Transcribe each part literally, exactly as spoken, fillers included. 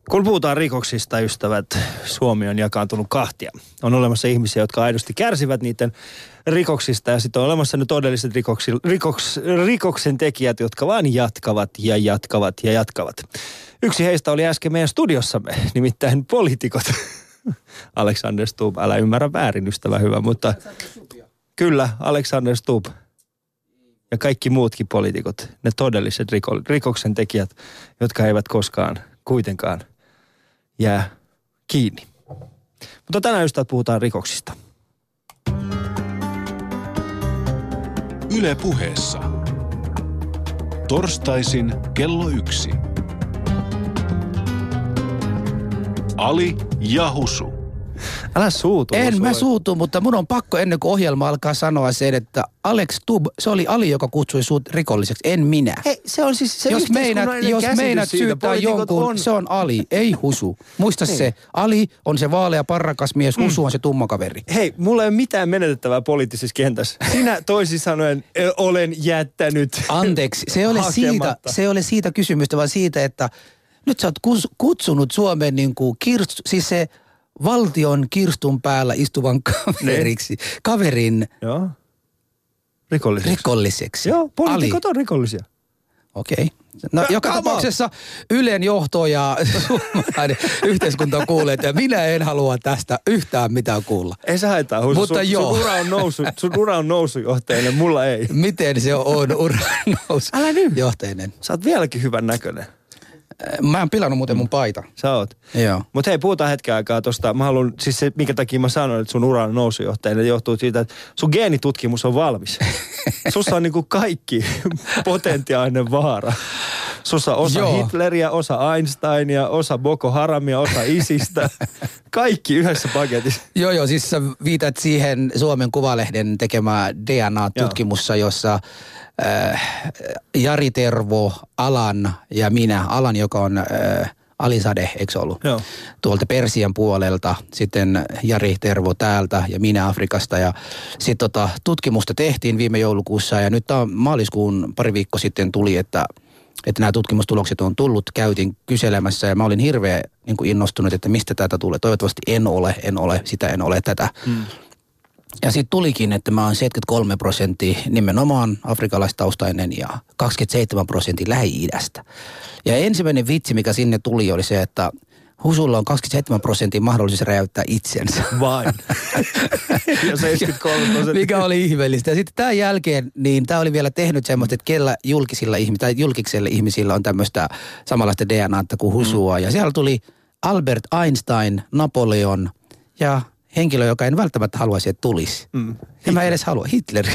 Kun puhutaan rikoksista, ystävät, Suomi on jakaantunut kahtia. On olemassa ihmisiä, jotka aidosti kärsivät niiden rikoksista ja sitten on olemassa ne todelliset rikoksi, rikoks, rikoksen tekijät, jotka vaan jatkavat ja jatkavat ja jatkavat. Yksi heistä oli äsken meidän studiossamme, nimittäin poliitikot. Alexander Stubb, älä ymmärrä väärin, ystävä hyvä, mutta kyllä, Alexander Stubb ja kaikki muutkin poliitikot, ne todelliset riko, rikoksen tekijät, jotka eivät koskaan kuitenkaan jää kiinni. Mutta tänään ystävät puhutaan rikoksista. Yle Puheessa. Torstaisin kello yksi. Ali ja Husu. Älä suutu. En mä suutu, mutta mun on pakko ennen kuin ohjelma alkaa sanoa sen, että Alex Stubb, se oli Ali, joka kutsui sut rikolliseksi, en minä. Hei, se on siis se jos meinat, jos meinat syyttää jonkun, on... se on Ali, ei Husu. Muista niin. Se, Ali on se vaalea parrakas mies, Husu mm. on se tumma kaveri. Hei, mulla ei ole mitään menetettävää poliittisessa kentässä. Sinä toisin sanoen olen jättänyt Anteeksi, se ei ole siitä, se ei ole siitä kysymystä, vaan siitä, että nyt sä oot kutsunut Suomen niin kuin kirstu, siis se valtion kirstun päällä istuvan kaveriksi, ne. kaverin Joo. Rikolliseksi. rikolliseksi. Joo, poliitikot on rikollisia. Okei. Okay. No Ka- joka tapauksessa Ylen johto ja suomalainen yhteiskunta kuulee, että minä en halua tästä yhtään mitään kuulla. Ei se haittaa, Husu. Mutta sun, joo. Sun ura on noussut, sun ura on nousujohteinen, mulla ei. Miten se on ura nousujohteinen? Sä oot vieläkin hyvän näköinen. Mä en pilannut muuten mun paita. Sä oot. Joo. Mutta hei, puhutaan hetken aikaa tosta. Mä haluan, siis se, minkä takia mä sanoin, että sun ura on nousujohteinen, johtuu siitä, että sun geenitutkimus on valmis. Sussa on niinku kaikki potentiaalinen vaara. Sussa on osa Joo. Hitleriä, osa Einsteinia, osa Boko Haramia, osa Isistä. Kaikki yhdessä paketissa. Joo, joo, siis sä viitat siihen Suomen Kuvalehden tekemään D N A-tutkimussa, jossa äh, Jari Tervo, Alan ja minä, Alan, joka on äh, Ali Sadeh, eikö ollut? Joo. Tuolta Persian puolelta, sitten Jari Tervo täältä ja minä Afrikasta. Ja sitten tota, tutkimusta tehtiin viime joulukuussa ja nyt on maaliskuun pari viikkoa sitten tuli, että että nämä tutkimustulokset on tullut, käytin kyselemässä ja mä olin hirveän niin kuin innostunut, että mistä tätä tulee. Toivottavasti en ole, en ole, sitä en ole tätä. Hmm. Ja sitten tulikin, että mä oon seitsemänkymmentäkolme prosenttia nimenomaan afrikalaistaustainen ja kaksikymmentäseitsemän prosenttia Lähi-idästä. Ja ensimmäinen vitsi, mikä sinne tuli, oli se, että Husulla on kaksikymmentäseitsemän prosenttia mahdollisuus räjäyttää itsensä. Vain. Ja seitsemänkymmentäkolme prosenttia. Mikä oli ihmeellistä. Ja sitten tämän jälkeen, niin tämä oli vielä tehnyt semmoista, että kellä julkisilla ihmisillä, tai julkikselle ihmisillä on tämmöistä samanlaista D N A:ta kuin Husua. Mm. Ja siellä tuli Albert Einstein, Napoleon ja henkilö, joka en välttämättä haluaisi, että tulisi. Mm. Ja mä edes halua. Hitler.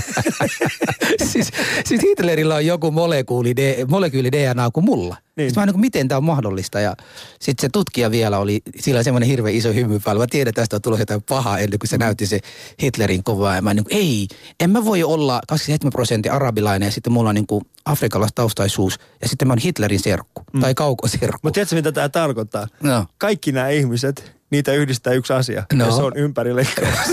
siis, siis Hitlerillä on joku molekyyli, molekyyli D N A kuin mulla. Niin. Sitten mä niin miten tämä on mahdollista. Ja sitten se tutkija vielä oli, sillä semmoinen hirveän iso hymy päällä. Mä tiedän, että tästä on tulossa jotain pahaa ennen kuin se näytti se Hitlerin kovaa. Ja mä niin kuin, ei, en mä voi olla kaksikymmentäseitsemän prosenttia arabilainen ja sitten mulla on niin kuin afrikkalaistaustaisuus. Ja sitten mä oon Hitlerin serkku mm. tai kaukoserkku. Mutta tiedätkö, mitä tämä tarkoittaa? No. Kaikki nämä ihmiset, niitä yhdistää yksi asia. No. Ja se on ympärileikkaus.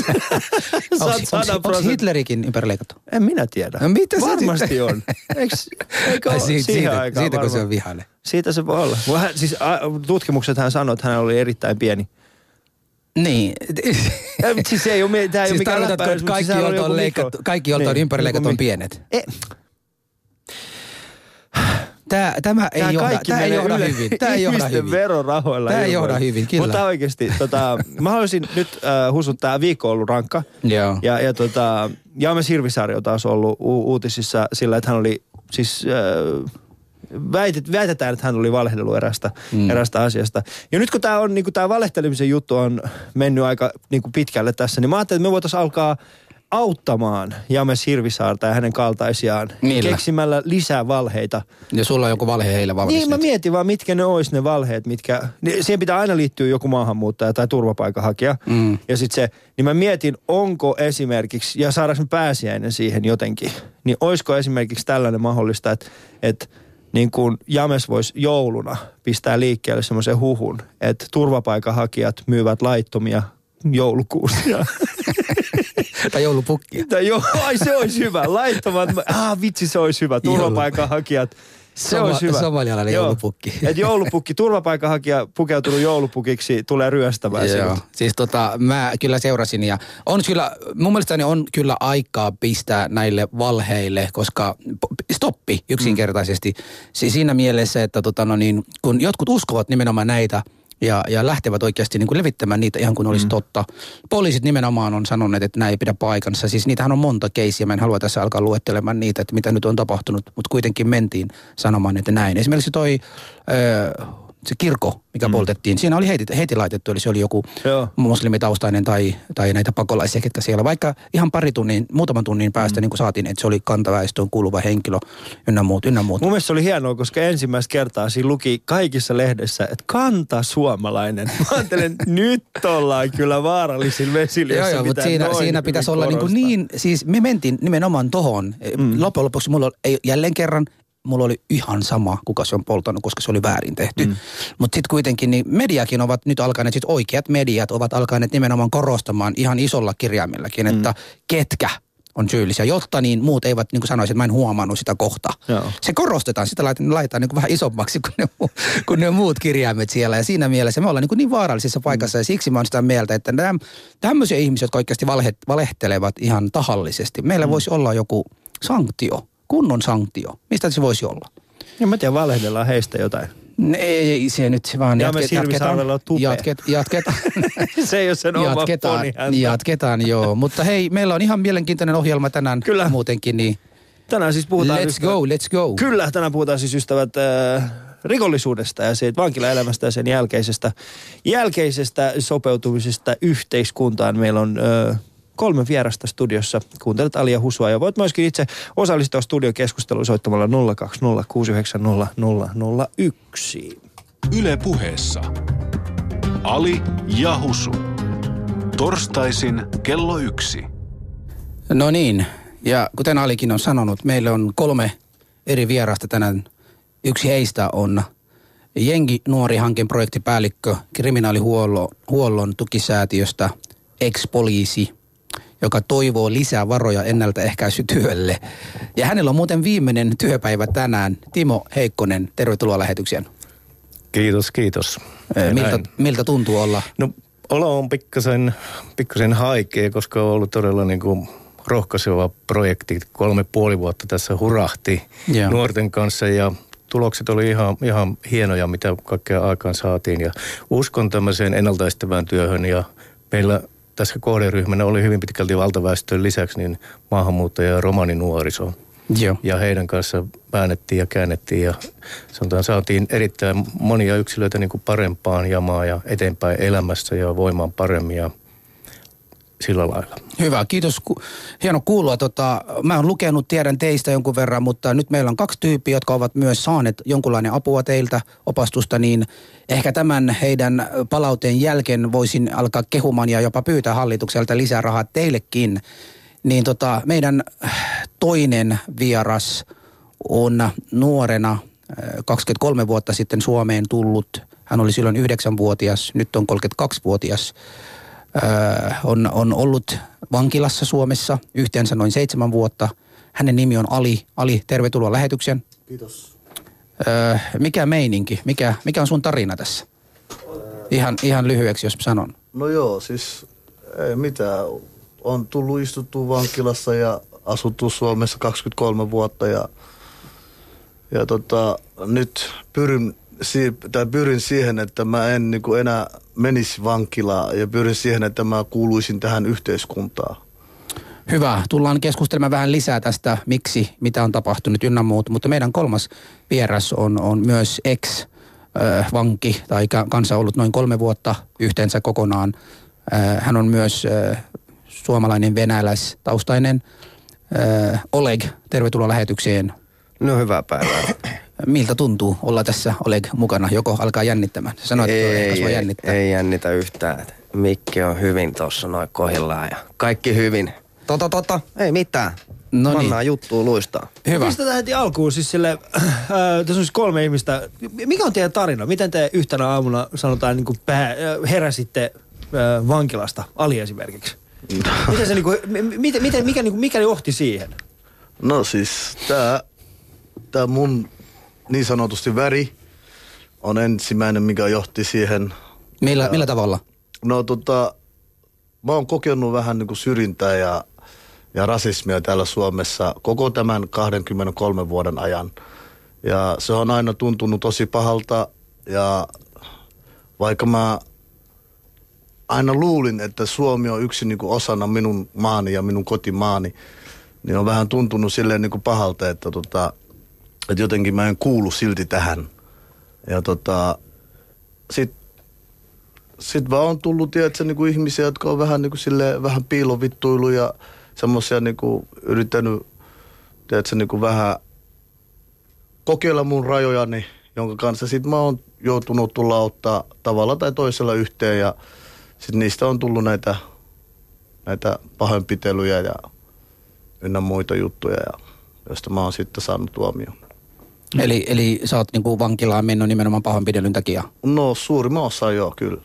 Onko Hitlerikin ympärileikattu? En minä tiedä. No, mitä varmasti on. Eikö, eikö ole siitä, siihen siitä, aikaan? Siitä, kun se on vihainen. Siitä se voi olla. Siis tutkimukset hän sanoi, että hän oli erittäin pieni. Niin. Siis se ei ole, tämä ei siis ole mikään läppäys, että kaikki, siis jolta on, leikattu, kaikki, jolta on ympärileikattu, on pienet. E- Tämä, tämä ei johda, tämä ei johda hyvin. Tämä ei johda hyvin. Verorahoilla. Tämä ei johda hyvin, kyllä. Mutta oikeasti, tota, mä haluaisin nyt äh, Husun, tämä viikko on ollut rankka. Joo. Ja, ja tota, Jaames Hirvisaari on taas ollut u- uutisissa sillä, että hän oli siis... Äh, Väitet, väitetään, että hän oli valehdellut erästä, mm. erästä asiasta. Ja nyt kun tämä on, niin kuin tämä valehtelemisen juttu on mennyt aika niin kuin pitkälle tässä, niin mä ajattelin, että me voitaisiin alkaa auttamaan Jaames Hirvisaarta ja hänen kaltaisiaan Millä? keksimällä lisää valheita. Ja sulla on joku valhe heille valmis. Niin, mä mietin vaan, mitkä ne olisi ne valheet, mitkä... Siihen pitää aina liittyä joku maahanmuuttaja tai turvapaikanhakija. Mm. Ja sitten se, niin mä mietin, onko esimerkiksi, ja saadaanko me pääsiäinen siihen jotenkin, niin olisiko esimerkiksi tällainen mahdollista, että, että niin kuin James voisi jouluna pistää liikkeelle semmoisen huhun, että turvapaikanhakijat myyvät laittomia joulukuusia. Tai joulupukkia. Tai jo, ai se olisi hyvä. Laittomat, ah vitsi se olisi hyvä. Turvapaikanhakijat Se on hyvä. Somalialainen joulupukki. Et joulupukki, turvapaikanhakija pukeutunut joulupukiksi tulee ryöstämään sinut. Siis tota, mä kyllä seurasin ja on kyllä, mun mielestäni on kyllä aikaa pistää näille valheille, koska stoppi yksinkertaisesti. Mm. Siis siinä mielessä, että tota, no niin, kun jotkut uskovat nimenomaan näitä ja, ja lähtevät oikeasti niin kuin levittämään niitä ihan kuin olisi mm. totta. Poliisit nimenomaan on sanoneet, että nämä ei pidä paikansa. Siis niitähän on monta keissiä. Mä en halua tässä alkaa luettelemaan niitä, että mitä nyt on tapahtunut, mutta kuitenkin mentiin sanomaan, että näin. Esimerkiksi toi öö, se kirkko, mikä mm. poltettiin, siinä oli heti, heti laitettu, eli se oli joku Joo. muslimitaustainen tai, tai näitä pakolaisia, ketkä siellä. Vaikka ihan pari tunnin, muutaman tunnin päästä mm. niin kuin saatiin, että se oli kantaväestöön kuuluva henkilö, ynnä muut, ynnä muut. Mun mielestä se oli hienoa, koska ensimmäistä kertaa siinä luki kaikissa lehdessä, että kanta suomalainen. Mä ajattelen, nyt ollaan kyllä vaarallisilla vesillä, Joo, joo, mutta siinä, siinä pitäisi olla niin, kuin niin, siis me mentiin nimenomaan tohon. Mm. Loppujen lopuksi mulla ei jälleen kerran, mulla oli ihan sama, kuka se on poltanut, koska se oli väärin tehty. Mm. Mutta sitten kuitenkin niin mediakin ovat nyt alkaneet, siis oikeat mediat ovat alkaneet nimenomaan korostamaan ihan isolla kirjaimellakin, mm. että ketkä on syyllisiä, jotta niin muut eivät niin kuin sanoisi, että mä en huomannut sitä kohta. Joo. Se korostetaan, sitä laitetaan, laitetaan niin kuin vähän isommaksi kuin ne, kuin ne muut kirjaimet siellä. Ja siinä mielessä me ollaan niin, kuin niin vaarallisessa paikassa mm. ja siksi mä oon sitä mieltä, että nämä, tämmöisiä ihmisiä, jotka oikeasti valhe, valehtelevat ihan tahallisesti, meillä mm. voisi olla joku sanktio. Kunnon sanktio. Mistä se voisi olla? Ja mä tiedän, valehdellaan heistä jotain. Ei se nyt vaan ja jatket, jatketaan. Jatket, jatketaan. Se ei ole sen oma jatketaan, jatketaan, joo. Mutta hei, meillä on ihan mielenkiintoinen ohjelma tänään Kyllä. muutenkin. Niin tänään siis puhutaan... Let's ystävät, go, let's go. Kyllä, tänään puhutaan siis ystävät äh, rikollisuudesta ja siitä vankilaelämästä ja sen jälkeisestä, jälkeisestä sopeutumisesta yhteiskuntaan. Meillä on... Äh, Kolme vierasta studiossa. Kuuntelet Ali ja Husua ja voit myöskin itse osallistua studiokeskusteluun soittamalla nolla kaksi nolla kuusi yhdeksän nolla nolla nolla yksi. Yle Puheessa. Ali ja Husu. Torstaisin kello yksi. No niin, ja kuten Alikin on sanonut, meillä on kolme eri vierasta tänään. Yksi heistä on Jengi Nuori-hankkeen projektipäällikkö kriminaalihuollon tukisäätiöstä, ex-poliisi, joka toivoo lisää varoja ennaltaehkäisytyölle. Ja hänellä on muuten viimeinen työpäivä tänään. Timo Heikkonen, tervetuloa lähetykseen. Kiitos, kiitos. Miltä, miltä tuntuu olla? No, olo on pikkasen, pikkasen haikea, koska on ollut todella niin kuin rohkaiseva projekti. Kolme puoli vuotta tässä hurahti Joo. nuorten kanssa ja tulokset oli ihan, ihan hienoja, mitä kaikkea aikaan saatiin. Ja uskon tämmöiseen ennaltaestävään työhön ja meillä tässä kohderyhmänä oli hyvin pitkälti valtaväestön lisäksi niin maahanmuuttaja- ja romaninuoriso. Joo. Ja heidän kanssa väännettiin ja käännettiin ja sanotaan saatiin erittäin monia yksilöitä niin kuin parempaan jamaan ja eteenpäin elämässä ja voimaan paremmin ja sillä lailla. Hyvä, kiitos. Hieno kuulua. Tota, mä oon lukenut, tiedän teistä jonkun verran, mutta nyt meillä on kaksi tyyppiä, jotka ovat myös saaneet jonkunlainen apua teiltä, opastusta, niin ehkä tämän heidän palauteen jälkeen voisin alkaa kehumaan ja jopa pyytää hallitukselta lisää rahaa teillekin. Niin tota, meidän toinen vieras on nuorena kaksikymmentäkolme vuotta sitten Suomeen tullut. Hän oli silloin yhdeksänvuotias, nyt on kolmekymmentäkaksivuotias. Öö, on, on ollut vankilassa Suomessa yhteensä noin seitsemän vuotta. Hänen nimi on Ali. Ali, tervetuloa lähetykseen. Kiitos. Öö, mikä meininki? Mikä, mikä on sun tarina tässä? Ihan, ihan lyhyeksi, jos sanon. No joo, siis ei mitään. On tullut istuttua vankilassa ja asuttu Suomessa kaksikymmentäkolme vuotta ja, ja tota, nyt pyrin, tai pyrin siihen, että mä en niin kuin enää menisi vankilaan ja pyrin siihen, että mä kuuluisin tähän yhteiskuntaan. Hyvä. Tullaan keskustelemaan vähän lisää tästä, miksi, mitä on tapahtunut ynnä muut, mutta meidän kolmas vieras on, on myös ex-vanki tai kanssa ollut noin kolme vuotta yhteensä kokonaan. Hän on myös suomalainen venäläistaustainen. Oleg, tervetuloa lähetykseen. No hyvää päivää. Miltä tuntuu olla tässä Oleg mukana? Joko alkaa jännittämään? Sanoit, ei, että ei, jännittää. ei jännitä yhtään. Mikki on hyvin tuossa noin kohillaan ja kaikki hyvin. Tota, tota, ei mitään. No Mannaa niin. Juttua luistaa. Hyvä. Pistetään heti alkuun siis sille, äh, tässä on siis kolme ihmistä. Mikä on teidän tarina? Miten te yhtenä aamuna sanotaan niin kuin pää, äh, heräsitte äh, vankilasta, Ali esimerkiksi? Miten se niin kuin, miten, miten, mikä, niin kuin, mikä johti siihen? No siis tää, tää mun niin sanotusti väri on ensimmäinen, mikä johti siihen. Millä, ja, millä tavalla? No tota, mä oon kokenut vähän niin kuin syrjintää ja, ja rasismia täällä Suomessa koko tämän kaksikymmentäkolme vuoden ajan. Ja se on aina tuntunut tosi pahalta ja vaikka mä aina luulin, että Suomi on yksi niin kuin osana minun maani ja minun kotimaani, niin on vähän tuntunut silleen niin kuin pahalta, että, tota, että jotenkin mä en kuulu silti tähän. Ja tota, sit, sit vaan on tullut, tiedätkö, niin kuin ihmisiä, jotka on vähän niin kuin silleen, vähän piilovittuilu ja semmoisia niin kuin yrittänyt, tiedätkö, niin kuin vähän kokeilla mun rajojani, jonka kanssa sit mä oon joutunut tulla ottaa tavalla tai toisella yhteen ja sitten niistä on tullut näitä, näitä pahoinpitelyjä ja ynnä muita juttuja, ja, joista mä oon sitten saanut tuomion. Eli, eli sä oot niinku vankilaan mennyt nimenomaan pahoinpidelyn takia? No suurimman osa joo, kyllä.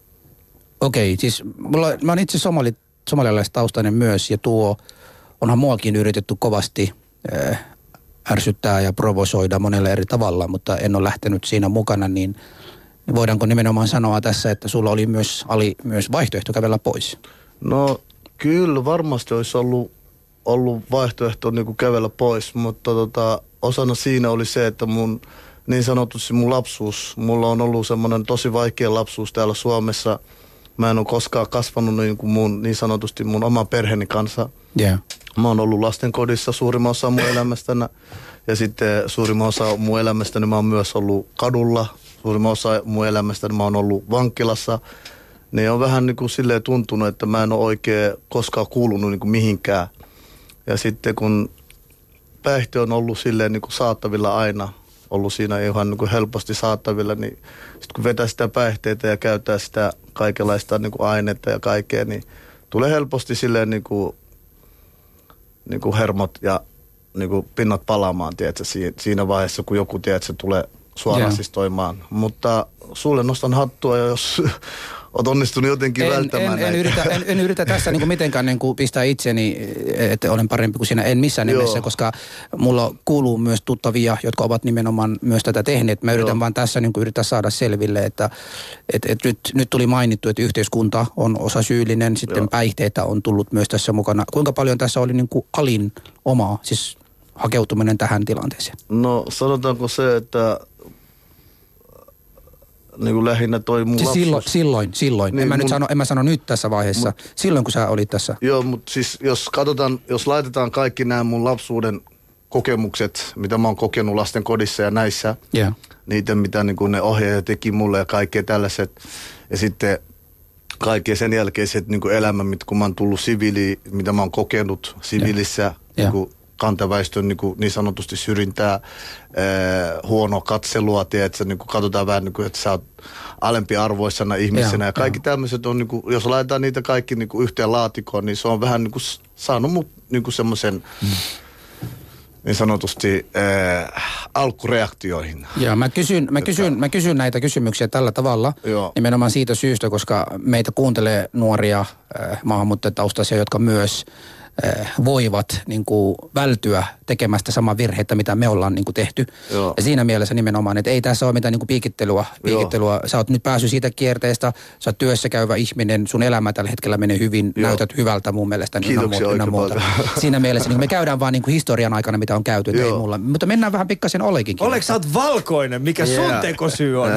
Okei, siis mulla, mä oon itse somali, somalialaistaustainen myös, ja tuo onhan muakin yritetty kovasti äh, ärsyttää ja provosoida monella eri tavalla, mutta en ole lähtenyt siinä mukana, niin voidaanko nimenomaan sanoa tässä, että sulla oli myös, oli myös vaihtoehto kävellä pois? No kyllä, varmasti olisi ollut, ollut vaihtoehto niin kuin kävellä pois, mutta tota, osana siinä oli se, että mun niin sanotusti mun lapsuus, mulla on ollut semmoinen tosi vaikea lapsuus täällä Suomessa. Mä en ole koskaan kasvanut niin kuin mun, niin sanotusti mun oman perheeni kanssa. Yeah. Mä oon ollut lastenkodissa suurimman osa mun elämästäni ja sitten suurimman osa mun elämästäni mä oon myös ollut kadulla. Suurimman osa mun elämästäni mä oon ollut vankilassa. Niin on vähän niin kuin silleen tuntunut, että mä en ole oikein koskaan kuulunut niin kuin mihinkään. Ja sitten kun päihte on ollut silleen niin kuin saatavilla aina, ollut siinä ihan niin kuin helposti saatavilla, niin sitten kun vetää sitä päihteitä ja käyttää sitä kaikenlaista niin kuin ainetta ja kaikkea, niin tulee helposti silleen niin kuin, niin kuin hermot ja niin kuin pinnat palaamaan, tiedätkö, siinä vaiheessa, kun joku, tiedätkö, tulee suorasistoimaan. Yeah. Mutta sulle nostan hattua, jos olet onnistunut jotenkin en, välttämään en, en, yritä, en, en yritä tässä niin kuin mitenkään niin kuin pistää itseni, että olen parempi kuin sinä. En missään nimessä, Joo. koska mulla kuuluu myös tuttavia, jotka ovat nimenomaan myös tätä tehneet. Mä yritän Joo. vaan tässä niin kuin yrittää saada selville, että et, et nyt, nyt tuli mainittu, että yhteiskunta on osa syyllinen, sitten Joo. päihteitä on tullut myös tässä mukana. Kuinka paljon tässä oli niin kuin Alin omaa, siis hakeutuminen tähän tilanteeseen? No sanotaanko se, että niin kuin lähinnä toi mun siis lapsuus. Silloin, silloin, silloin. Niin en, mä mun, nyt sano, en mä sano nyt tässä vaiheessa. Mut, silloin, kun sä olit tässä. Joo, mutta siis jos katsotaan, jos laitetaan kaikki nämä mun lapsuuden kokemukset, mitä mä oon kokenut lasten kodissa ja näissä, yeah. niitä, mitä niin kuin ne ohjaajat teki mulle ja kaikkea tällaiset. Ja sitten kaikkea sen jälkeiset niin kuin elämä, mit, kun mä oon tullut siviiliin, mitä mä oon kokenut siviilissä, yeah. niin kuin kantaväestön niin, niin sanotusti syrjintää, ää, huonoa katselua, tiedätkö, niin kuin katsotaan vähän, niin kuin, että sä oot alempiarvoisena ihmisenä. Ja, ja kaikki tämmöiset on, niin kuin, jos laitetaan niitä kaikki niin kuin yhteen laatikoon, niin se on vähän niin kuin saanut mut niin kuin semmoisen mm. niin sanotusti ää, alkureaktioihin. Joo, mä kysyn, mä, kysyn, mä kysyn näitä kysymyksiä tällä tavalla, Joo. nimenomaan siitä syystä, koska meitä kuuntelee nuoria äh, maahanmuuttajataustaisia, jotka myös voivat niin kuin vältyä tekemästä samaa virheitä, mitä me ollaan niin kuin tehty. Joo. Ja siinä mielessä nimenomaan, että ei tässä ole mitään niin kuin piikittelua. piikittelua. Sä oot nyt päässyt siitä kierteestä, sä oot työssä käyvä ihminen, sun elämä tällä hetkellä menee hyvin, Joo. näytät hyvältä mun mielestä. Niin Kiitoksia oikein muuta. Siinä mielessä niin me käydään vaan niin kuin historian aikana, mitä on käyty. Ei mulla. Mutta mennään vähän pikkasen Olekinkin. Oleks sä oot valkoinen? Mikä yeah. sun tekosyy on?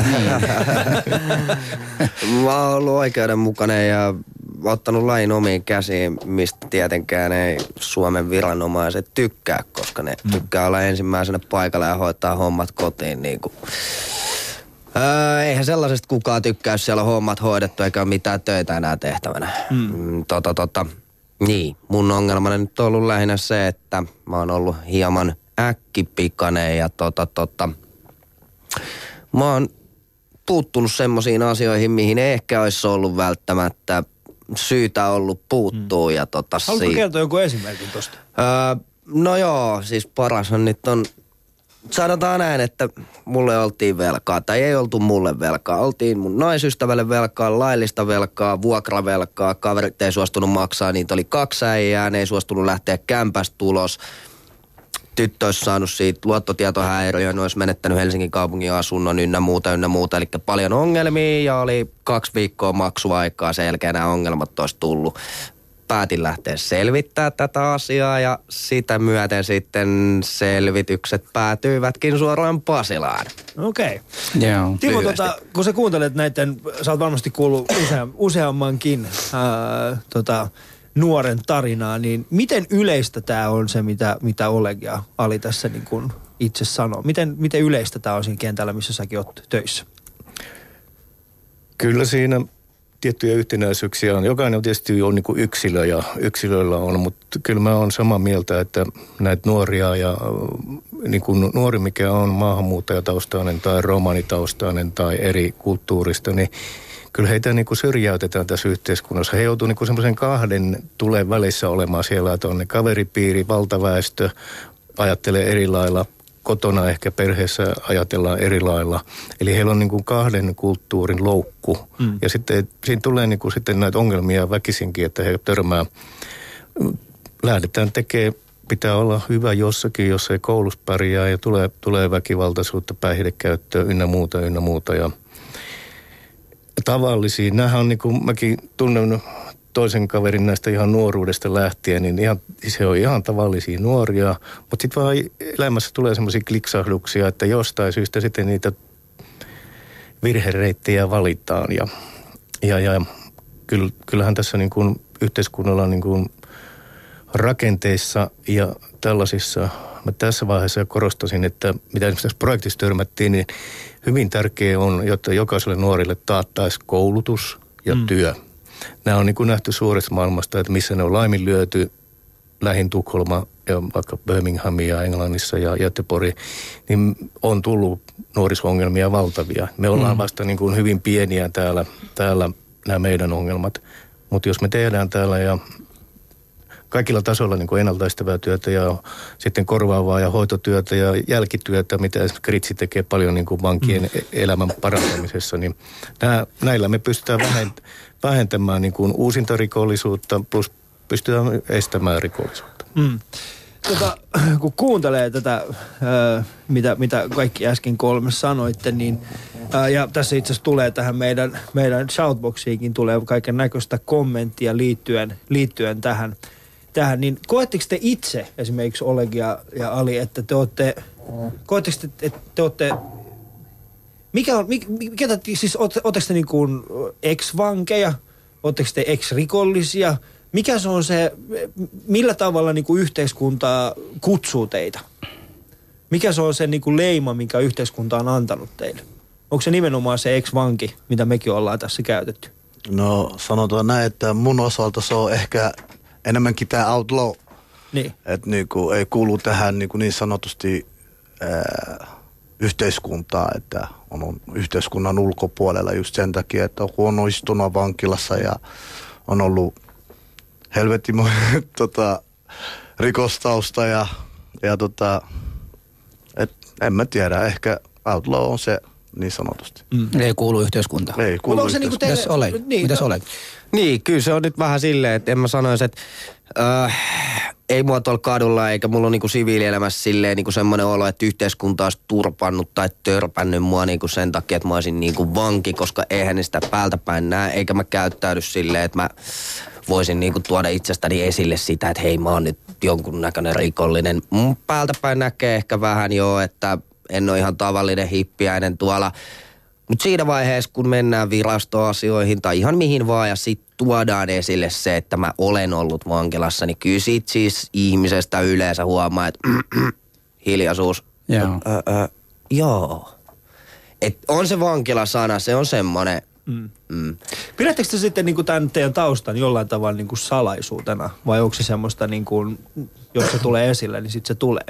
Mä oon ollut oikeudenmukainen ja ottanut lain omiin käsiin, mistä tietenkään ei Suomen viranomaiset tykkää, koska ne mm. tykkää olla ensimmäisenä paikalla ja hoitaa hommat kotiin. Niin kuin. Öö, eihän sellaisesta kukaan tykkää, jos siellä on hommat hoidettu eikä ole mitään töitä enää tehtävänä. Mm. Tota, tota, niin, mun ongelmani nyt on ollut lähinnä se, että mä oon ollut hieman äkkipikainen ja tota, tota, mä oon puuttunut semmosiin asioihin, mihin ehkä olisi ollut välttämättä syytä ollut puuttuu. Hmm. Ja tota Haluatko kertoa joku esimerkin tosta? Öö, no joo, siis parashan nyt on, sanotaan näin, että mulle oltiin velkaa, tai ei oltu mulle velkaa. Oltiin mun naisystävälle velkaa, laillista velkaa, vuokravelkaa, kaverit ei suostunut maksaa, niitä oli kaksi äijää, ne ei suostunut lähteä kämpästä tulos. tyttö olisi saanut siitä luottotietohäiriöön, olisi menettänyt Helsingin kaupungin asunnon ynnä muuta, ynnä muuta. Eli paljon ongelmia ja oli kaksi viikkoa maksuaikaa, sen jälkeen nämä ongelmat olisi tullut. Päätin lähteä selvittää tätä asiaa ja sitä myöten sitten selvitykset päätyivätkin suoraan Pasilaan. Okei. Okay. Yeah. Timo, tota, kun sä kuuntelet näiden, sä oot varmasti kuullut usea, useammankin ää, tota, nuoren tarinaa, niin miten yleistä tämä on se, mitä, mitä Oleg ja Ali tässä niin kun itse sanoo? Miten, miten yleistä tämä on siinä kentällä, missä säkin oot töissä? Kyllä siinä tiettyjä yhtenäisyyksiä on. Jokainen on tietysti on niin kuin yksilö ja yksilöillä on, mutta kyllä mä oon samaa mieltä, että näitä nuoria ja niin kuin nuori, mikä on maahanmuuttajataustainen tai romanitaustainen tai eri kulttuurista, niin kyllä heitä niin kuin syrjäytetään tässä yhteiskunnassa. He joutuu niin kuin semmoisen kahden tulen välissä olemaan siellä, että on ne kaveripiiri, valtaväestö, ajattelee eri lailla. Kotona ehkä perheessä ajatellaan eri lailla. Eli heillä on niin kuin kahden kulttuurin loukku. Mm. Ja sitten siinä tulee niin kuin sitten näitä ongelmia väkisinkin, että he törmää. Lähdetään tekemään, pitää olla hyvä jossakin, jos ei koulussa pärjää ja tulee, tulee väkivaltaisuutta, päihdekäyttöä ynnä muuta, ynnä muuta. Ja tavallisia, nämähän on niin kuin mäkin tunnen toisen kaverin näistä ihan nuoruudesta lähtien, niin ihan, se on ihan tavallisia nuoria, mutta sitten vaan elämässä tulee semmoisia kliksahduksia, että jostain syystä sitten niitä virhereittejä valitaan ja, ja, ja kyllähän tässä niin kuin yhteiskunnalla niin kuin rakenteissa ja tällaisissa, mä tässä vaiheessa korostaisin, että mitä esimerkiksi tässä projektissa törmättiin, niin hyvin tärkeää on, jotta jokaiselle nuorille taattaisi koulutus ja mm. työ. Nämä on niin kuin nähty suuresta maailmasta, että missä ne on laiminlyöty, lähin Tukholma ja vaikka Birminghamia Englannissa ja Göteborg, niin on tullut nuoriso-ongelmia valtavia. Me ollaan vasta niin kuin hyvin pieniä täällä, täällä nämä meidän ongelmat, mutta jos me tehdään täällä ja kaikilla tasoilla niin kuin ennaltaistavaa työtä ja sitten korvaavaa ja hoitotyötä ja jälkityötä, mitä esimerkiksi Kritsi tekee paljon niin kuin vankien mm. elämän parantamisessa, niin nämä, näillä me pystytään vähentämään niin kuin uusintarikollisuutta plus pystytään estämään rikollisuutta. Mm. Tota, kun kuuntelee tätä, ää, mitä, mitä kaikki äsken kolme sanoitte, niin ää, ja tässä itse asiassa tulee tähän meidän, meidän shoutboxiinkin tulee kaiken näköistä kommenttia liittyen, liittyen tähän, tähän, niin koetteko te itse esimerkiksi Oleg ja, ja Ali, että te olette, koetteko te, että te olette, mikä on, mikä, mikä te, siis ootteko te niin kuin ex-vankeja, ootteko te ex-rikollisia, mikä se on se, millä tavalla niin kuin yhteiskunta kutsuu teitä? Mikä se on se niin kuin leima, minkä yhteiskunta on antanut teille? Onko se nimenomaan se ex-vanki, mitä mekin ollaan tässä käytetty? No sanotaan näin, että mun osalta se on ehkä enemmänkin tämä outlaw. Niin. Että niinku ei kuulu tähän niinku niin sanotusti ää, yhteiskuntaan, että on, on yhteiskunnan ulkopuolella just sen takia, että on huono istunut vankilassa ja on ollut helvetin tota, rikostausta ja, ja tota, et, en mä tiedä, ehkä outlaw on se niin sanotusti. Mm. Ei kuulu yhteiskuntaan. Ei kuulu yhteiskuntaan. Niinku teille... Mitäs Oleg? Niin, Mitäs Oleg? Niin, kyllä se on nyt vähän silleen, että en mä sanoisi, että äh, ei mua tuolla kadulla eikä mulla ole niinku siviilielämässä silleen niinku semmoinen olo, että yhteiskunta olisi turpannut tai törpännyt mua niinku sen takia, että mä olisin niinku vanki, koska eihän ne sitä päältä päin näe, eikä mä käyttäydy silleen, että mä voisin niinku tuoda itsestäni esille sitä, että hei, mä oon nyt jonkunnäköinen rikollinen. Mun päältä päin näkee ehkä vähän jo, että en ole ihan tavallinen hippiäinen tuolla. Mutta siinä vaiheessa, kun mennään virastoasioihin tai ihan mihin vaan ja sit tuodaan esille se, että mä olen ollut vankilassa, niin kyllä siitä siis ihmisestä yleensä huomaa, että hiljaisuus. Joo. Ö, ö, joo. Et on se vankilasana, se on semmoinen. Mm. Mm. Pidättekö te sitten niin tämän teidän taustan jollain tavalla niin kuin salaisuutena? Vai onko se semmoista, niin kuin, jos se tulee esille, niin sitten se tulee?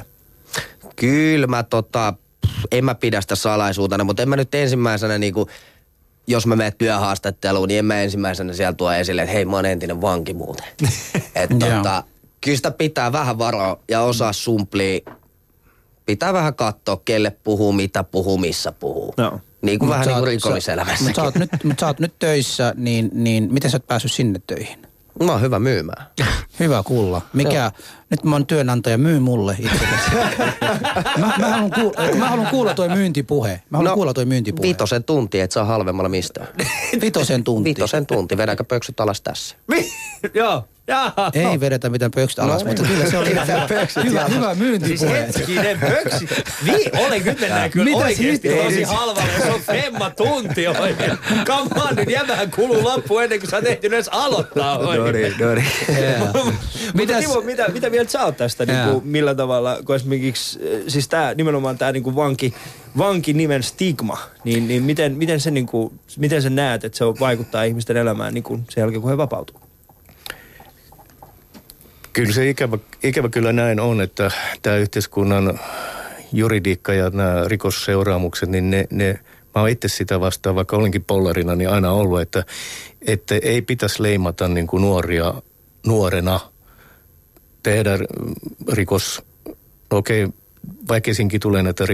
Kyllä mä tota, en mä pidä sitä salaisuutena, mutta en mä nyt ensimmäisenä niinku, jos mä menen työhaastatteluun, niin en mä ensimmäisenä siellä tuo esille, että hei, mä oon entinen vanki muuten. Että tota, kyllä sitä pitää vähän varoa ja osaa sumplia. Pitää vähän katsoa, kelle puhuu, mitä puhuu, missä puhuu. No. Niin kuin vähän niin kuin rikolliselämässäkin. Mutta sä, mut sä oot nyt töissä, niin, niin miten sä oot päässyt sinne töihin? Mä oon hyvä myymään. Hyvä kuulla. Mikä, nyt mä oon työnantaja, myy mulle itsellesi. mä, mä, haluan kuulla, mä haluan kuulla toi myyntipuhe. Mä haluan no, kuulla toi myyntipuhe. Viitosen tunti, et saa halvemmalla mistään. Viitosen tunti. Viitosen tunti, vedäkö pöksyt alas tässä? Joo. Jaa. Ei vedetä mitään pöksyt alas, no, mutta niin. Kyllä se oli hyvä, hyvä, hyvä myyntipuhe. Siis hetkinen pöksy. Vi, olen nyt mennään kyllä mitä oikeasti tosi siis? Halvalle. Se on femma tunti oikein. Come on, nyt jämähän kuluu lappu ennen kuin sä oot ehtinyt edes aloittaa oikein. Dori, dori. Mutta Timo, mitä, mitä mieltä sä oot tästä? Niin kuin, millä tavalla, kun esimerkiksi siis tää, nimenomaan tämä niin vanki, vankinimen stigma, niin, niin miten, miten, se, niin kuin, miten sä näet, että se vaikuttaa ihmisten elämään niin kuin sen jälkeen, kun he vapautuu? Kyllä se ikävä, ikävä kyllä näin on, että tämä yhteiskunnan juridiikka ja nämä rikosseuraamukset, niin ne, ne mä oon itse sitä vastaan, vaikka olenkin pollarina, niin aina ollut, että, että ei pitäisi leimata niin kuin nuoria nuorena, tehdä rikos, okei, okay, väkisinkin tulee näitä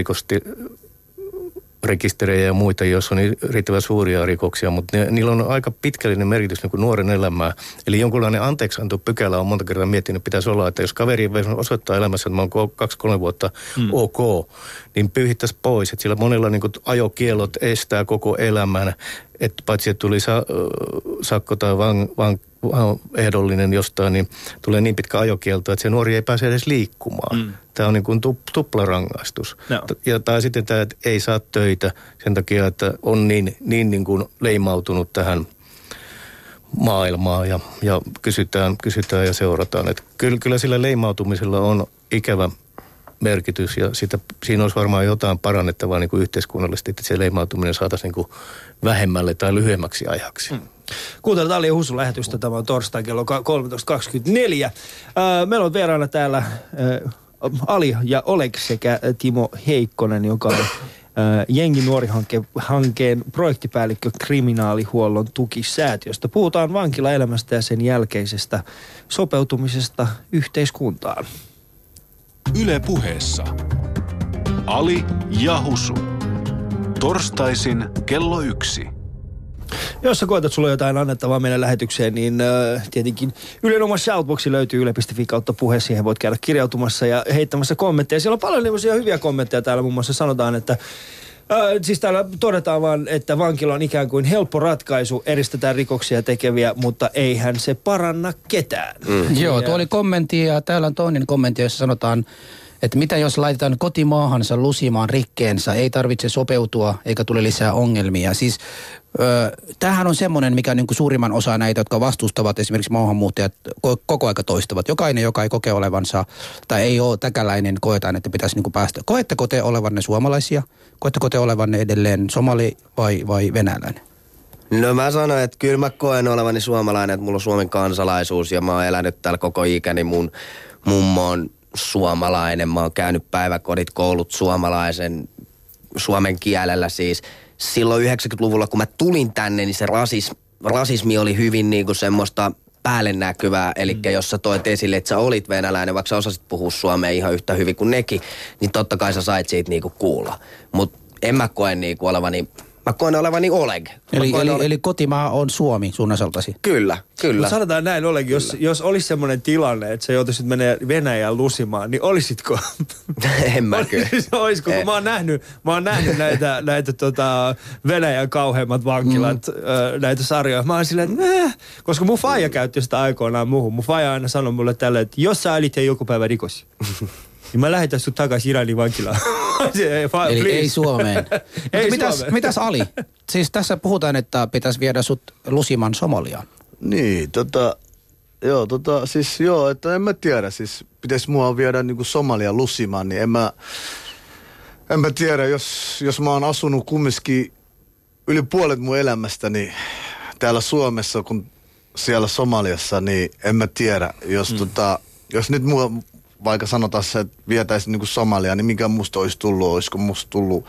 rikosrekisterejä ja muita, jos on niin riittävän suuria rikoksia, mutta ne, niillä on aika pitkällinen merkitys niin kuin nuoren elämää. Eli jonkunlainen anteeksianto pykälä on monta kertaa miettinyt, että pitäisi olla, että jos kaveri osoittaa elämässä, että mä oon kaksi kolme vuotta mm. ok, niin pyyhittäisi pois. Että sillä monella niin kuin ajokielot estää koko elämän, että paitsi että tuli sa, sakko tai van, van, ehdollinen jostain, niin tulee niin pitkä ajokielto, että se nuori ei pääse edes liikkumaan. Mm. Tämä on niin kuin tuplarangaistus. No. Ja tai sitten tämä, että ei saa töitä sen takia, että on niin, niin, niin kuin leimautunut tähän maailmaan ja, ja kysytään, kysytään ja seurataan. Että kyllä, kyllä sillä leimautumisella on ikävä merkitys ja sitä, siinä olisi varmaan jotain parannettavaa niin kuin yhteiskunnallisesti, että se leimautuminen saataisiin niin kuin vähemmälle tai lyhyemmäksi ajaksi. Mm. Kuuntelut Ali ja Husu lähetystä. Tämä on torstai kello kolmetoista kaksikymmentäneljä. Äh, meillä on vieraana täällä äh, Ali ja Oleg sekä Timo Heikkonen, joka on äh, Jengi Nuori-hankkeen projektipäällikkö kriminaalihuollon tukisäätiöstä. Puhutaan vankilaelämästä ja sen jälkeisestä sopeutumisesta yhteiskuntaan. Yle Puheessa Ali ja Husu. Torstaisin kello yksi. Jos sä koetat sulla jotain annettavaa meidän lähetykseen, niin äh, tietenkin Ylen oma shoutboxi löytyy yle piste fi kautta puhe. Siihen voit käydä kirjautumassa ja heittämässä kommentteja. Siellä on paljon niitä hyviä kommentteja täällä. Muun muassa sanotaan, että äh, siis täällä todetaan vaan, että vankila on ikään kuin helppo ratkaisu. Eristetään rikoksia tekeviä, mutta eihän se paranna ketään. Mm. Joo, tuo oli kommentti ja täällä on toinen kommentti, jossa sanotaan, että mitä jos laitetaan kotimaahansa lusimaan rikkeensä, ei tarvitse sopeutua eikä tule lisää ongelmia. Siis ö, tämähän on semmoinen, mikä niin kuin suurimman osa näitä, jotka vastustavat esimerkiksi maahanmuuttajat, koko aika toistavat. Jokainen, joka ei koke olevansa tai ei ole täkäläinen, koetaan, että pitäisi niin kuin päästä. Koetteko te olevanne suomalaisia? Koetteko te olevanne edelleen somali vai, vai venäläinen? No mä sanoin, että kyllä mä koen olevani suomalainen, että mulla on Suomen kansalaisuus ja mä oon elänyt täällä koko ikäni. Mun mummo on suomalainen, mä oon käynyt päiväkodit, koulut suomalaisen, suomen kielellä siis. Silloin yhdeksänkymmentäluvulla, kun mä tulin tänne, niin se rasis, rasismi oli hyvin niinku semmoista päälle näkyvää. Eli mm. jos sä toit esille, että sä olit venäläinen, vaikka sä osasit puhua suomea ihan yhtä hyvin kuin nekin, niin totta kai sä sait siitä niinku kuulla. Mut en mä koe niinku olevani... Mä koen olevani Oleg. Eli, koen eli, ole... eli kotimaa on Suomi sun osaltasi? Kyllä, kyllä. Mutta sanotaan näin, Oleg, jos, jos olisi semmoinen tilanne, että sä joutuisit mennä Venäjään lusimaan, niin olisitko? En mä kyllä. Olisiko, kun mä oon nähnyt, mä oon nähnyt näitä, näitä tota, Venäjän kauheimmat vankilat, mm. ö, näitä sarjoja. Mä oon silleen, että äh, koska mun faija käytti sitä aikoinaan muuhun. Mun faija aina sanoi mulle tälle, että jos sä elit joku päivä rikos, niin mä lähetän sut takaisin Iranin vankilaan. Eli please. Ei Suomeen. Ei mitäs, Suomeen. mitäs Ali? Siis tässä puhutaan, että pitäisi viedä sut lusiman Somaliaan. Niin, tota, joo, tota, siis joo, että en mä tiedä, siis pitäisi mua viedä niinku Somalia lusimaan, niin en mä, en mä tiedä, jos, jos mä oon asunut kumminkin yli puolet mun elämästäni täällä Suomessa, kun siellä Somaliassa, niin en mä tiedä, jos mm. tota, jos nyt mua vaikka sanotaan se, että vietäisiin niin kuin Somaliaan, niin mikä musta olisi tullut, olisiko musta tullut,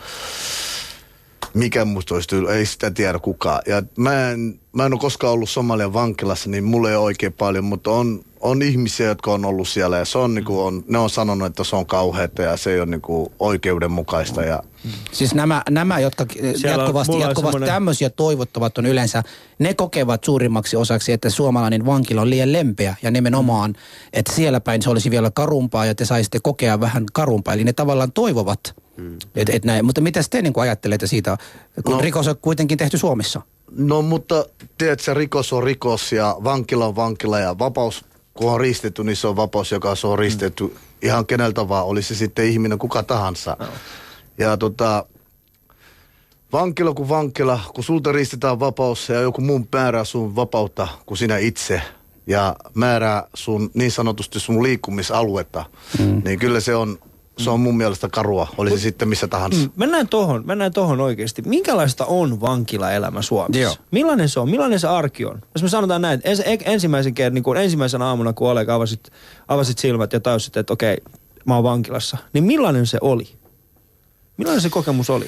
mikä musta olisi tullut, ei sitä tiedä kukaan. Ja mä en, mä en ole koskaan ollut Somalian vankilassa, niin mulla ei ole oikein paljon, mutta on on ihmisiä, jotka on ollut siellä ja se on, niin kuin on, ne on sanonut, että se on kauheata ja se ei ole niin kuin oikeudenmukaista. Ja siis nämä, nämä jotka siellä jatkuvasti, jatkuvasti semmoinen tämmöisiä toivottavat on yleensä, ne kokevat suurimmaksi osaksi, että suomalainen vankila on liian lempeä ja nimenomaan, että siellä päin se olisi vielä karumpaa ja te saisitte kokea vähän karumpaa. Eli ne tavallaan toivovat, mm. että et näin. Mutta mitä te niin kuin ajattelette siitä, kun no, rikos on kuitenkin tehty Suomessa? No mutta tiedätkö, rikos on rikos ja vankila on vankila ja vapaus, kun on riistetty, niin se on vapaus, joka on riistetty mm. ihan keneltä vaan, oli se sitten ihminen kuka tahansa. No. Ja tota, vankila kuin vankila, kun sulta riistetään vapaus ja joku muun määrää sun vapautta kuin sinä itse ja määrää sun niin sanotusti sun liikkumisaluetta, mm. niin kyllä se on, se on mun mielestä karua, oli se sitten missä tahansa. Mm, mennään tohon, mennään tohon oikeasti. Minkälaista on vankilaelämä Suomessa? Joo. Millainen se on? Millainen se arki on? Jos me sanotaan näin, ens, ensimmäisen kerran, niin kuin ensimmäisen aamuna, kun Oleg avasit, avasit silmät ja tajusit, että okei, mä oon vankilassa, niin millainen se oli? Millainen se kokemus oli?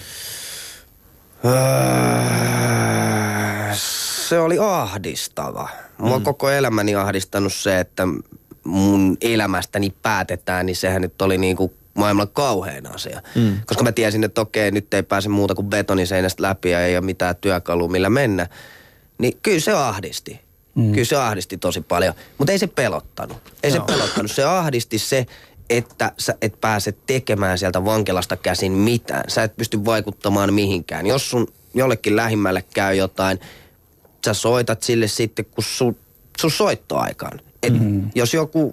Se oli ahdistava. Mua mm. koko elämäni ahdistanut se, että mun elämästäni päätetään, niin sehän nyt oli niinku maailman kauhein asia. Mm. Koska mä tiesin, että okei, nyt ei pääse muuta kuin betoniseinästä läpi ja ei ole mitään työkalua, millä mennä. Niin kyllä se ahdisti. Mm. Kyllä se ahdisti tosi paljon. Mutta ei se pelottanut. Ei no. se pelottanut. Se ahdisti se, että sä et pääse tekemään sieltä vankilasta käsin mitään. Sä et pysty vaikuttamaan mihinkään. Jos sun jollekin lähimmälle käy jotain, sä soitat sille sitten, kun sun, sun soittoaikaan. Et mm. jos joku,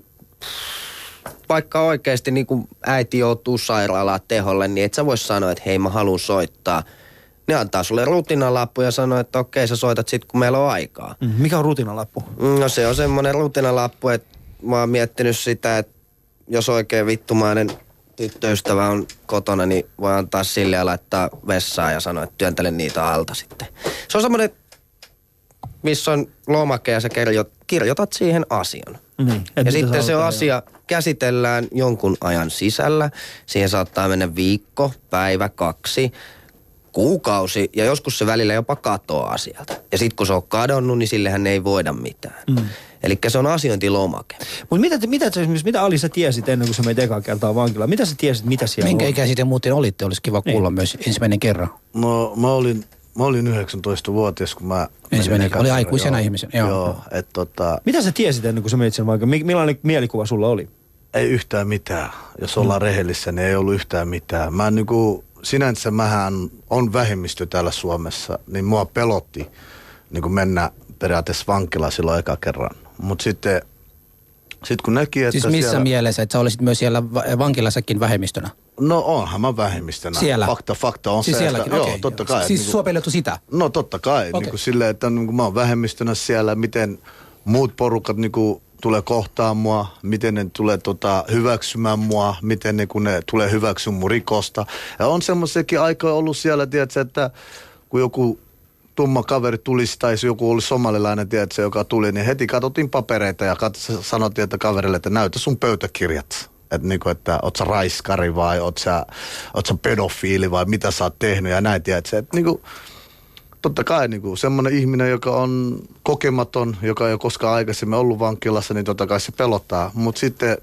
vaikka oikeasti niin kun äiti joutuu sairaalaan teholle, niin et sä vois sanoa, että hei mä haluan soittaa. Ne antaa sulle rutinalappu ja sanoo, että okei sä soitat sit, kun meillä on aikaa. Mm. Mikä on rutinalappu? No se on semmoinen rutinalappu, että mä oon miettinyt sitä, että jos oikein vittumainen tyttöystävä on kotona, niin voi antaa sille ja laittaa vessaan ja sanoa, että työntele niitä alta sitten. Se on semmoinen, missä on lomake ja sä kirjoitat siihen asian. Mm, ja sitten se asia käsitellään jonkun ajan sisällä. Siihen saattaa mennä viikko, päivä, kaksi, kuukausi ja joskus se välillä jopa katoaa sieltä. Ja sitten kun se on kadonnut, niin sillehän ei voida mitään. Mm. Eli se on asiointilomake. Mutta mitä, mitä, mitä Ali sä tiesit ennen kuin sä meit ekaa kertaa vankilaan? Mitä sä tiesit, mitä siellä Minkä on? Minkä ikäisiä muuten olitte? Olisi kiva kuulla niin. myös ensimmäinen kerran. No mä olin, mä olin yhdeksäntoistavuotias, kun mä... Ensimmäinen, oli aikuisena ihmisen. Joo. joo et tota... Mitä sä tiesit ennen kuin sä meit sen vankilaan? Millainen mielikuva sulla oli? Ei yhtään mitään. Jos ollaan mm. rehellisiä, niin ei ollut yhtään mitään. Mä niinku... Sinänsä mähän on vähemmistö täällä Suomessa, niin mua pelotti niin mennä periaatteessa vankilaan silloin eka kerran. Mutta sitten sit kun näki, että siis missä siellä... mielessä, että sä olisit myös siellä vankilassakin vähemmistönä? No onhan mä vähemmistönä. Siellä? Fakta, fakta on siis se. Sielläkin, Joo, okay. totta kai. Siis niin sua pelätty sitä? No totta kai. Okay. Niin kuin silleen, että niin kuin mä oon vähemmistönä siellä, miten muut porukat niin kuin tulee kohtaan mua, miten ne tulee tota, hyväksymään mua, miten ne, kun ne tulee hyväksymään mun rikosta. Ja on semmoisiakin aikoja ollut siellä, tiedätkö, että kun joku tumma kaveri tulisi tai joku oli somalilainen, tiedätkö, joka tuli, niin heti katsottiin papereita ja kat- sanottiin, että kaverille, että näytä sun pöytäkirjat. Että niinku, että oot sä raiskari vai oot sä, oot sä pedofiili vai mitä sä oot tehnyt ja näin, tiedätkö. Että niinku, totta kai niinku, semmoinen ihminen, joka on kokematon, joka ei ole koskaan aikaisemmin ollut vankilassa, niin totta kai se pelottaa. Mutta sitten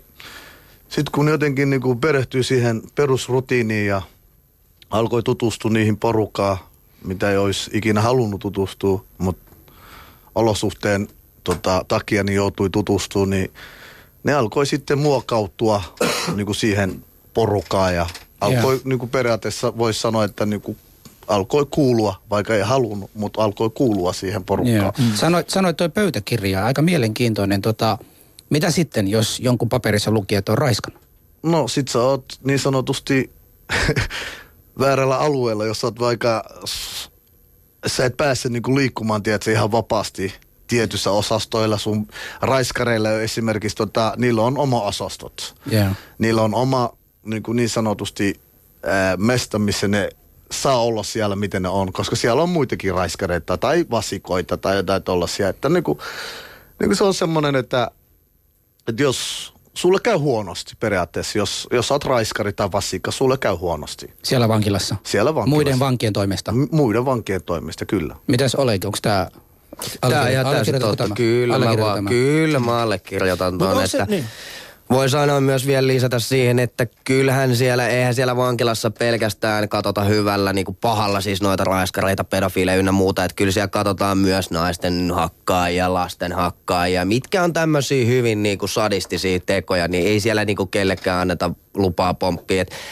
sit kun jotenkin niinku perehtyy siihen perusrutiiniin ja alkoi tutustua niihin porukkaan, mitä ei olisi ikinä halunnut tutustua, mutta olosuhteen tota, takia niin joutui tutustumaan, niin ne alkoi sitten muokautua niinku siihen porukkaan ja alkoi yeah. niinku periaatteessa voisi sanoa, että niinku alkoi kuulua, vaikka ei halunnut, mutta alkoi kuulua siihen porukkaan. Yeah. Mm. Sanoit, sanoit toi pöytäkirja, aika mielenkiintoinen. Tota, mitä sitten, jos jonkun paperissa luki, että on raiskannut? No sit sä oot niin sanotusti väärällä alueella, jos oot vaikka, sä et pääse niinku liikkumaan, tiedätkö, ihan vapaasti tietyissä osastoilla. Sun raiskareilla esimerkiksi, tota, niillä on oma osastot. Yeah. Niillä on oma niin, niin sanotusti ää, mesta, missä ne saa olla siellä, miten ne on, koska siellä on muitakin raiskareita tai vasikoita tai jotain tollaisia. Että niin kuin, niin kuin se on semmoinen, että, että jos sulle käy huonosti periaatteessa, jos, jos sä oot raiskari tai vasikka, sulle käy huonosti. Siellä vankilassa? Siellä vankilassa. Muiden vankien toimesta? M- muiden vankien toimesta, kyllä. Mitäs Oleg, onko tää Tämä on ihan täysin totta. Kyllä mä, vaan, kyllä mä allekirjoitan tuon, että niin? Voi sanoa myös vielä lisätä siihen, että kyllähän siellä, eihän siellä vankilassa pelkästään katsota hyvällä, niin kuin pahalla siis noita raiskareita, pedofiileja ynnä muuta, että kyllä siellä katsotaan myös naisten hakkaajia, lasten hakkaajia, mitkä on tämmöisiä hyvin niin kuin sadistisia tekoja, niin ei siellä niin kuin kellekään anneta lupaa pomppia, että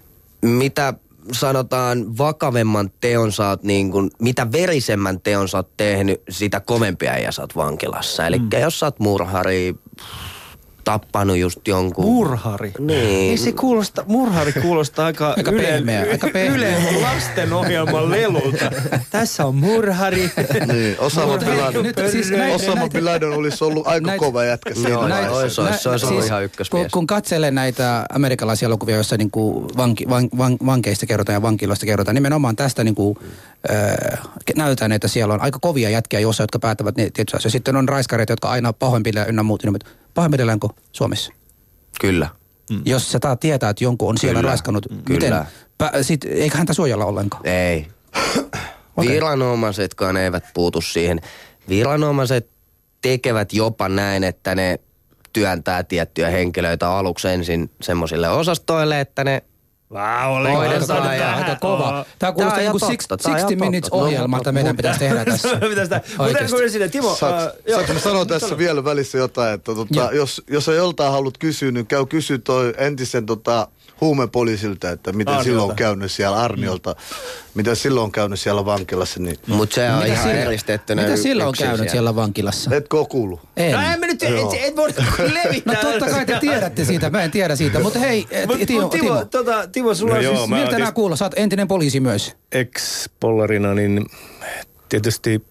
mitä sanotaan vakavemman teon sä oot niin kuin, mitä verisemmän teon sä oot tehnyt, sitä kovempia ja sä oot vankilassa. Eli mm. jos sä oot murhari, tappanut just jonkun... Murhari? Niin. Ei se kuulosta, murhari kuulostaa aika, aika pehmeä, aika pehmeä. Ylen lastenohjelman lelulta. Tässä on murhari. Niin, Osama Bin Laden. Siis Osama Bin Laden olisi ollut aika näitä, kova jätkä siinä. Joo, näitä, olisi, olisi, olisi ollut ihan ykkösmies. Kun, kun katselee näitä amerikkalaisia elokuvia, joissa niinku vanki, van, van, vankeista kerrotaan ja vankiloista kerrotaan, nimenomaan tästä niinku, äh, näytetään, että siellä on aika kovia jätkiä, joissa, jotka päättävät ne tietysti asioita. Sitten on raiskareita, jotka aina pahoinpitellään ynnä muut. Pahoinpidelläänkö Suomessa? Kyllä. Mm. Jos sä taat tietää, että jonkun on siellä Kyllä. raiskannut, Kyllä. Pä, sit, eikä häntä suojella ollenkaan? Ei. Okay. Viranomaisetkaan eivät puutu siihen. Viranomaiset tekevät jopa näin, että ne työntää tiettyjä henkilöitä aluksi ensin semmoisille osastoille, että ne Wow, aika kova. Tämä kuulostaa joku sixty minutes ohjelmalta meidän pitäisi tehdä tässä. Oikeasti. Timo, saanko mä sanoa tässä vielä välissä jotain, että tota, jos, jos ei joltain haluat kysyä, niin käy kysyä toi entisen tota, huumepoliisilta, että miten Arniolta. silloin on käynyt siellä Arniolta, mm. mitä silloin on käynyt siellä vankilassa. Niin. Mutta se on mitä ihan sillä, eristettynä. Mitä silloin on käynyt siellä, siellä vankilassa? Etkö ole kuullut? En. No en mä nyt, et, et voi levittää. No totta kai te tiedätte siitä, mä en tiedä siitä. Mutta hei, Mut, Timo, Timo, Timo. Tota, Timo, sulla no on joo, siis... Miltä nämä kuuluu? Sä oot entinen poliisi myös. Ex-pollarina, niin tietysti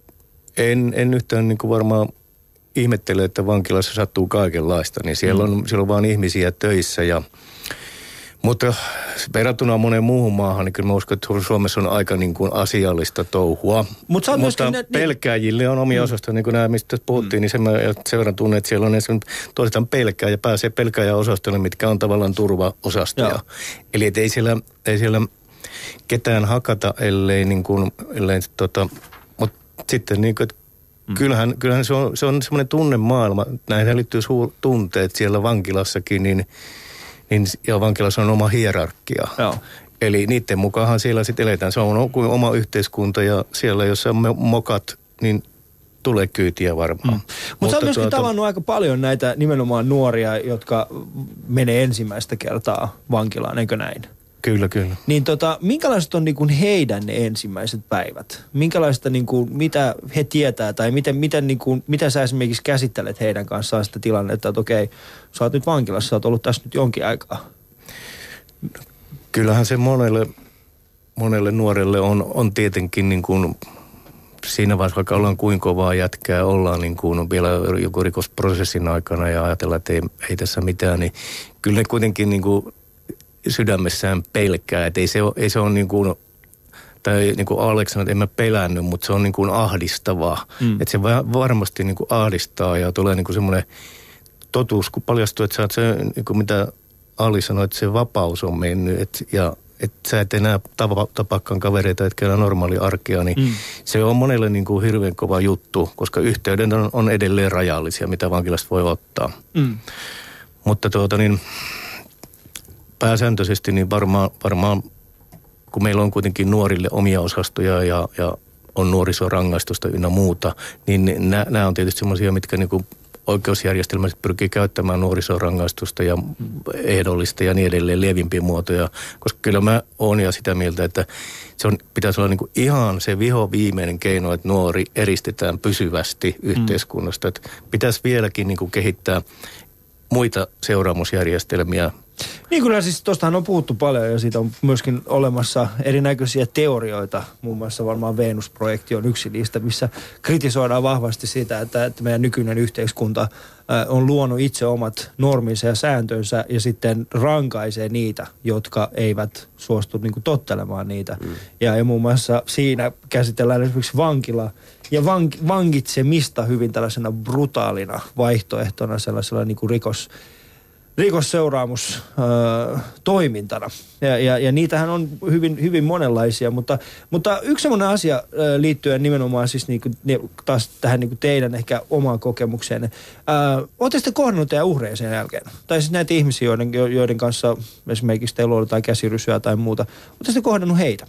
en, en yhtään niin kuin varmaan ihmettele, että vankilassa sattuu kaikenlaista. Niin siellä on, mm. siellä on vaan ihmisiä töissä ja mutta verrattuna moneen muuhun maahan, niin kyllä mä uskon, että Suomessa on aika niin kuin asiallista touhua. Mut Mutta myöskin, pelkääjille on omia mm. osasta, niin kuin nämä, mistä puhuttiin, mm. niin sen, mä sen verran tunnen, että siellä on toisetaan pelkää ja pääsee pelkääjäosastolle, mitkä on tavallaan turvaosastoja. Joo. Eli et ei, siellä, ei siellä ketään hakata, ellei niin kuin, ellei tota, mutta sitten niin kuin, että mm. kyllähän, kyllähän se on, se on semmoinen tunnemaailma, näihin liittyy suur, tunteet siellä vankilassakin, niin Niin, ja vankilassa on oma hierarkia. Joo. Eli niiden mukaanhan siellä sitten eletään. Se on kuin oma yhteiskunta ja siellä, jos on mokat, niin tulee kyytiä varmaan. Mm. Mutta sä oot myöskin tuota... tavannut aika paljon näitä nimenomaan nuoria, jotka menee ensimmäistä kertaa vankilaan, eikö näin? Kyllä, kyllä. Niin tota, minkälaiset on niinku heidän ne ensimmäiset päivät? Minkälaista niinku, mitä he tietää tai miten, miten niinku, mitä sä esimerkiksi käsittelet heidän kanssaan sitä tilannetta, että okei, sä oot nyt vankilassa, sä oot ollut tässä nyt jonkin aikaa. Kyllähän se monelle, monelle nuorelle on, on tietenkin niin kuin siinä vaiheessa, vaikka ollaan kuin kovaa jätkää, ollaan niin kuin vielä joku rikosprosessin aikana ja ajatellaan, että ei, ei tässä mitään, niin kyllä ne kuitenkin niin kuin sydämessään pelkää, että ei se ole, ei se ole niin kuin, tai niin kuin Alex sanoi, että en mä pelännyt, mutta se on niin kuin ahdistavaa. Mm. Että se varmasti niin kuin ahdistaa ja tulee niin kuin semmoinen totuus, kun paljastuu, että sä oot se, niin kuin mitä Ali sanoi, että se vapaus on mennyt, et, ja että sä et enää tapa, tapaakaan kavereita, etkä enää normaali arkea, niin mm. se on monelle niin kuin hirveän kova juttu, koska yhteyden on, on edelleen rajallisia, mitä vankilasta voi ottaa. Mm. Mutta tuota niin, pääsääntöisesti niin varmaan, varmaan, kun meillä on kuitenkin nuorille omia osastoja ja, ja on nuorisorangaistusta ynnä muuta, niin nämä on tietysti semmoisia, mitkä niinku oikeusjärjestelmässä pyrkii käyttämään nuorisorangaistusta ja ehdollista ja niin edelleen lievimpiä muotoja, koska kyllä mä oon ja sitä mieltä, että se on, pitäisi olla niinku ihan se viho viimeinen keino, että nuori eristetään pysyvästi yhteiskunnasta. Mm. Että pitäisi vieläkin niinku kehittää muita seuraamusjärjestelmiä. Niin kyllä siis tuostahan on puhuttu paljon ja siitä on myöskin olemassa erinäköisiä teorioita. Muun muassa varmaan Venus-projekti on yksi niistä, missä kritisoidaan vahvasti sitä, että, että meidän nykyinen yhteiskunta on luonut itse omat norminsa ja sääntönsä ja sitten rankaisee niitä, jotka eivät suostu niin kuin tottelemaan niitä. Mm. Ja, ja muun muassa siinä käsitellään esimerkiksi vankila ja vank, vankitsemista hyvin tällaisena brutaalina vaihtoehtona sellaisella niin kuin rikos rikosseuraamus äh, toimintana. Ja, ja, ja niitähän on hyvin, hyvin monenlaisia, mutta, mutta yksi semmoinen asia äh, liittyen nimenomaan siis niinku, taas tähän niinku teidän ehkä omaan kokemukseen. Äh, Oletteko te kohdannut teidän uhreja sen jälkeen? Tai siis näitä ihmisiä, joiden, joiden kanssa esimerkiksi teillä on jotain käsirysyä tai muuta. Oletteko te kohdannut heitä?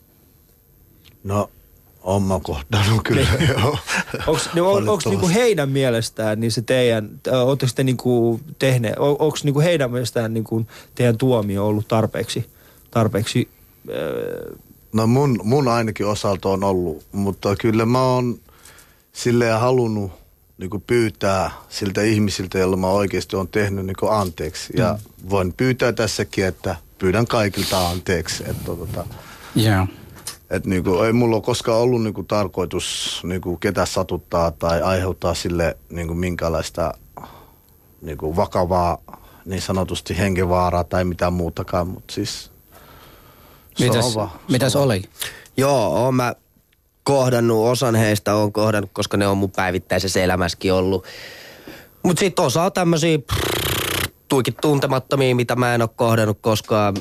No, oon mä kohdannut kyllä, joo. Onko niinku heidän mielestään niin se teidän, ootteko te niinku tehneet, onko niinku heidän mielestään niinku teidän tuomio ollut tarpeeksi, tarpeeksi äh... No mun, mun ainakin osalta on ollut, mutta kyllä mä oon silleen halunnut niinku pyytää siltä ihmisiltä, joilla mä oikeasti oon tehnyt niinku anteeksi. Ja mm. voin pyytää tässäkin, että pyydän kaikilta anteeksi, että tota... Yeah. Että niinku, ei mulla ole koskaan ollut niinku tarkoitus niinku ketä satuttaa tai aiheuttaa sille niinku minkälaista niinku vakavaa niin sanotusti henkevaaraa tai mitään muutakaan, mutta siis mitäs, va, mitäs oli? Joo, oon mä kohdannut, osan heistä on kohdannut, koska ne on mun päivittäisessä elämässäkin ollut. Mut sit osa on tämmösiä tuikin tuntemattomia, mitä mä en oo kohdannut koskaan.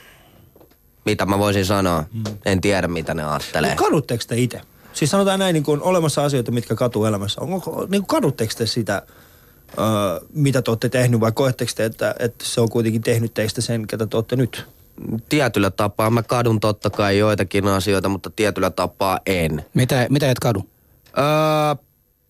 Mitä mä voisin sanoa? Hmm. En tiedä, mitä ne ajattelee. No kadutteko te itse? Siis sanotaan näin, niin kuin on olemassa asioita, mitkä katuu elämässä. Onko, niin kuin kadutteko te sitä, öö, mitä te olette tehnyt, vai koetteko te, että, että se on kuitenkin tehnyt teistä sen, ketä te olette nyt? Tietyllä tapaa. Mä kadun totta kai joitakin asioita, mutta tietyllä tapaa en. Mitä, mitä et kadu? Öö,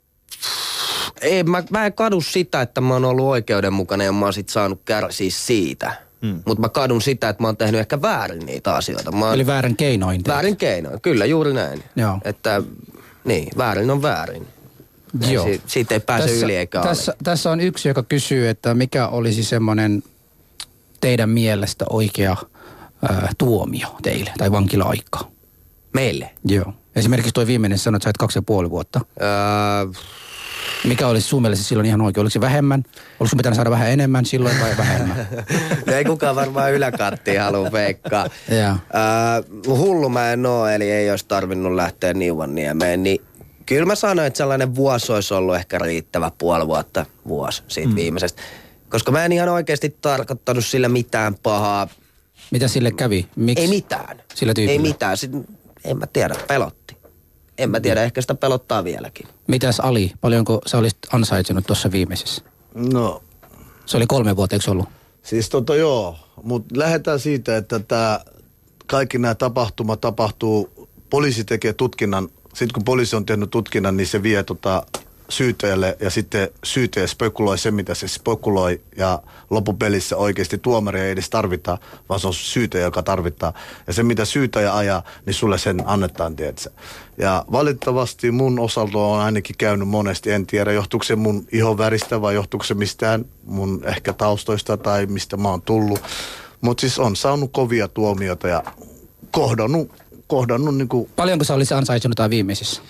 ei, mä, mä en kadu sitä, että mä oon ollut oikeudenmukainen ja mä oon sit saanut kärsiä siitä. Hmm. Mutta mä kadun sitä, että mä oon tehnyt ehkä väärin niitä asioita. Mä oon... Eli väärin keinoin teet. Väärin keinoin, kyllä juuri näin. Joo. Että niin, väärin on väärin. Joo. Si- siitä ei pääse tässä, yli eikä tässä, tässä on yksi, joka kysyy, että mikä olisi semmoinen teidän mielestä oikea ää, tuomio teille tai vankila-aika? Meille? Joo. Esimerkiksi toi viimeinen sanoi, että sait kaksi ja puoli vuotta. Öö... Mikä olisi sun mielestä silloin ihan oikein? Oliko se vähemmän? Olisiko sun pitänyt saada vähän enemmän silloin vai vähemmän? Ei kukaan varmaan yläkarttiin halua veikkaa. Joo. Uh, hullu mä en oo, eli ei olisi tarvinnut lähteä Niuvanniemeen. Niin kyllä mä sanoin, että sellainen vuosi olisi ollut ehkä riittävä, puoli vuotta vuosi siitä mm. viimeisestä. Koska mä en ihan oikeasti tarkoittanut sillä mitään pahaa. Mitä sille kävi? Miks? Ei mitään. Sillä tyypillä? Ei mitään. Sitten, en mä tiedä, pelotti. En mä tiedä, ehkä sitä pelottaa vieläkin. Mitäs Ali, paljonko sä olisit ansaitsenut tuossa viimeisessä? No. Se oli kolme vuotta, eikö ollut? Siis tota joo, mutta lähdetään siitä, että tää, kaikki nämä tapahtumat tapahtuu, poliisi tekee tutkinnan, sitten kun poliisi on tehnyt tutkinnan, niin se vie tota syyttäjälle ja sitten syyttäjä spekuloi se, mitä se spekuloi ja loppupelissä oikeasti tuomaria ei edes tarvita, vaan se on syyttäjä, joka tarvittaa. Ja se, mitä syyttäjä ajaa, niin sulle sen annetaan, tiedätkö? Ja valitettavasti mun osalta on ainakin käynyt monesti, en tiedä, johtuuko se mun ihon väristä vai johtuuko se mistään mun ehkä taustoista tai mistä mä oon tullut. Mutta siis on saanut kovia tuomioita ja kohdannut, kohdannut niinku... Paljonko sä olisit ansaitsenut tai viimeisissä?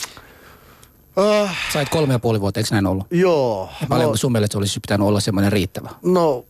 Uh, Sait kolme ja puoli vuotta, eikö näin ollut? Joo. Ja paljonko no, sun mielestä olisi pitänyt olla semmoinen riittävä? No,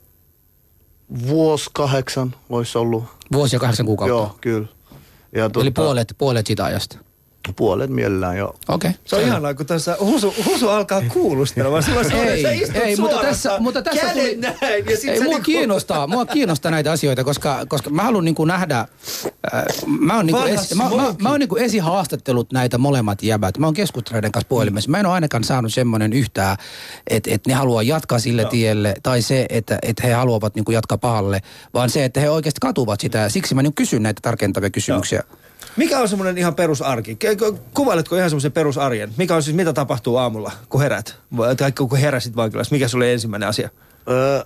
vuosi kahdeksan olisi ollut. Vuosi ja kahdeksan kuukautta? Joo, kyllä. Ja Eli tuota, puolet, puolet sitä ajasta? Puolet mielellään, joo. Okei. Okay. Se on ihanaa, kun tässä Husu, Husu alkaa kuulustelemaan. Ei, ei, mutta tässä, mutta tässä tuli... Näin, ja sit ei, mua niinku... kiinnostaa, mua kiinnostaa näitä asioita, koska, koska mä haluan niinku nähdä... Äh, mä oon niinku, esi, mä, mä, mä oon niinku esihaastattelut näitä molemmat jäbät. Mä oon keskusteluiden kanssa puhelimessa. Mä en ole ainakaan saanut semmoinen yhtään, että et ne haluaa jatkaa sille no. tielle, tai se, että et he haluavat niinku jatkaa pahalle, vaan se, että he oikeasti katuvat sitä. Siksi mä niinku kysyn näitä tarkentavia kysymyksiä. No. Mikä on semmoinen ihan perusarki? Kuvailetko ihan semmoisen perusarjen? Mikä on siis, mitä tapahtuu aamulla, kun herät? Tai kun heräsit vankilassa? Mikä sulle ensimmäinen asia? Öö,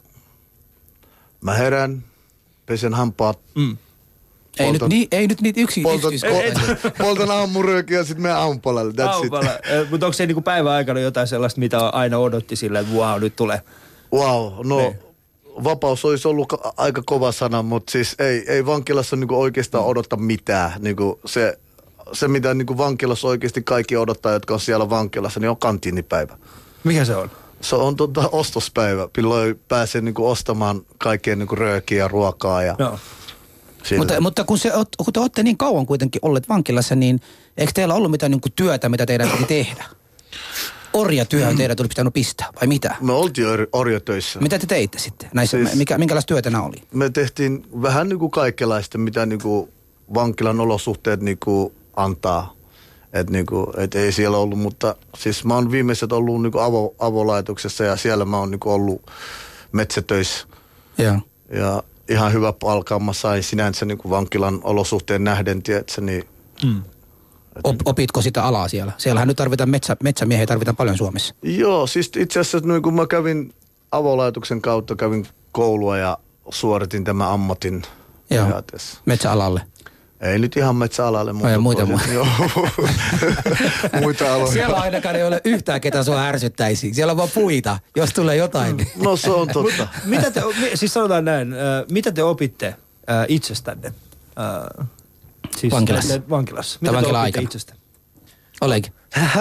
mä herään, pesen hampaat. Mm. Ei, poltan, nyt, ni, ei nyt niitä yksi yksityiskohtaisia. Poltan aamuröökiä ja sitten menen aamupalalle. That's Aamupala. it. Mutta onko se niinku päivän aikana jotain sellaista, mitä aina odotti silleen, että wow, nyt tulee? Wow, no... Ne. Vapaus olisi ollut aika kova sana, mutta siis ei, ei vankilassa niinku oikeastaan odota mitään. Niinku se, se, mitä niinku vankilassa oikeasti kaikki odottaa, jotka on siellä vankilassa, niin on kantiinipäivä. Mikä se on? Se on tota ostospäivä, milloin pääsee niinku ostamaan kaikkea niinku röökiä ja ruokaa. Ja no. Mutta, mutta kun, se, kun te olette niin kauan kuitenkin olleet vankilassa, niin eikö teillä ollut mitään niinku työtä, mitä teidän piti tehdä? orjatyöhön teidät oli pitänyt pistää, vai mitä? Me oltiin orjatöissä. Mitä te teitte sitten? Näissä, siis, mikä, minkälaista työtä nämä oli? Me tehtiin vähän niin kuin kaikenlaista, mitä niin kuin vankilan olosuhteet niin kuin antaa. Että niin kuin, et ei siellä ollut, mutta siis mä oon viimeiset ollut niin kuin avo, avolaitoksessa ja siellä mä oon niin kuin ollut metsätöissä. Ja. Ja ihan hyvä palkka mä sain sinänsä niin kuin vankilan olosuhteen nähden, tiedätkö, niin... Mm. Op, opitko sitä alaa siellä? Siellähän nyt tarvitaan metsä, metsämiehiä, tarvitaan paljon Suomessa. Joo, siis itse asiassa niin kun mä kävin avolaitoksen kautta, kävin koulua ja suoritin tämän ammatin. Joo, metsäalalle. Ei nyt ihan metsäalalle, mutta... Ja muita toisin, joo. Muita aloja. Siellä ainakaan ei ole yhtään, ketä sua ärsyttäisi. Siellä on vaan puita, jos tulee jotain. No se on totta. Mitä te, siis sanotaan näin, äh, mitä te opitte äh, itsestänne? Äh, siis vankilassa. Ne, vankilassa. Mitä te opitte aikana. itsestä? Olekin.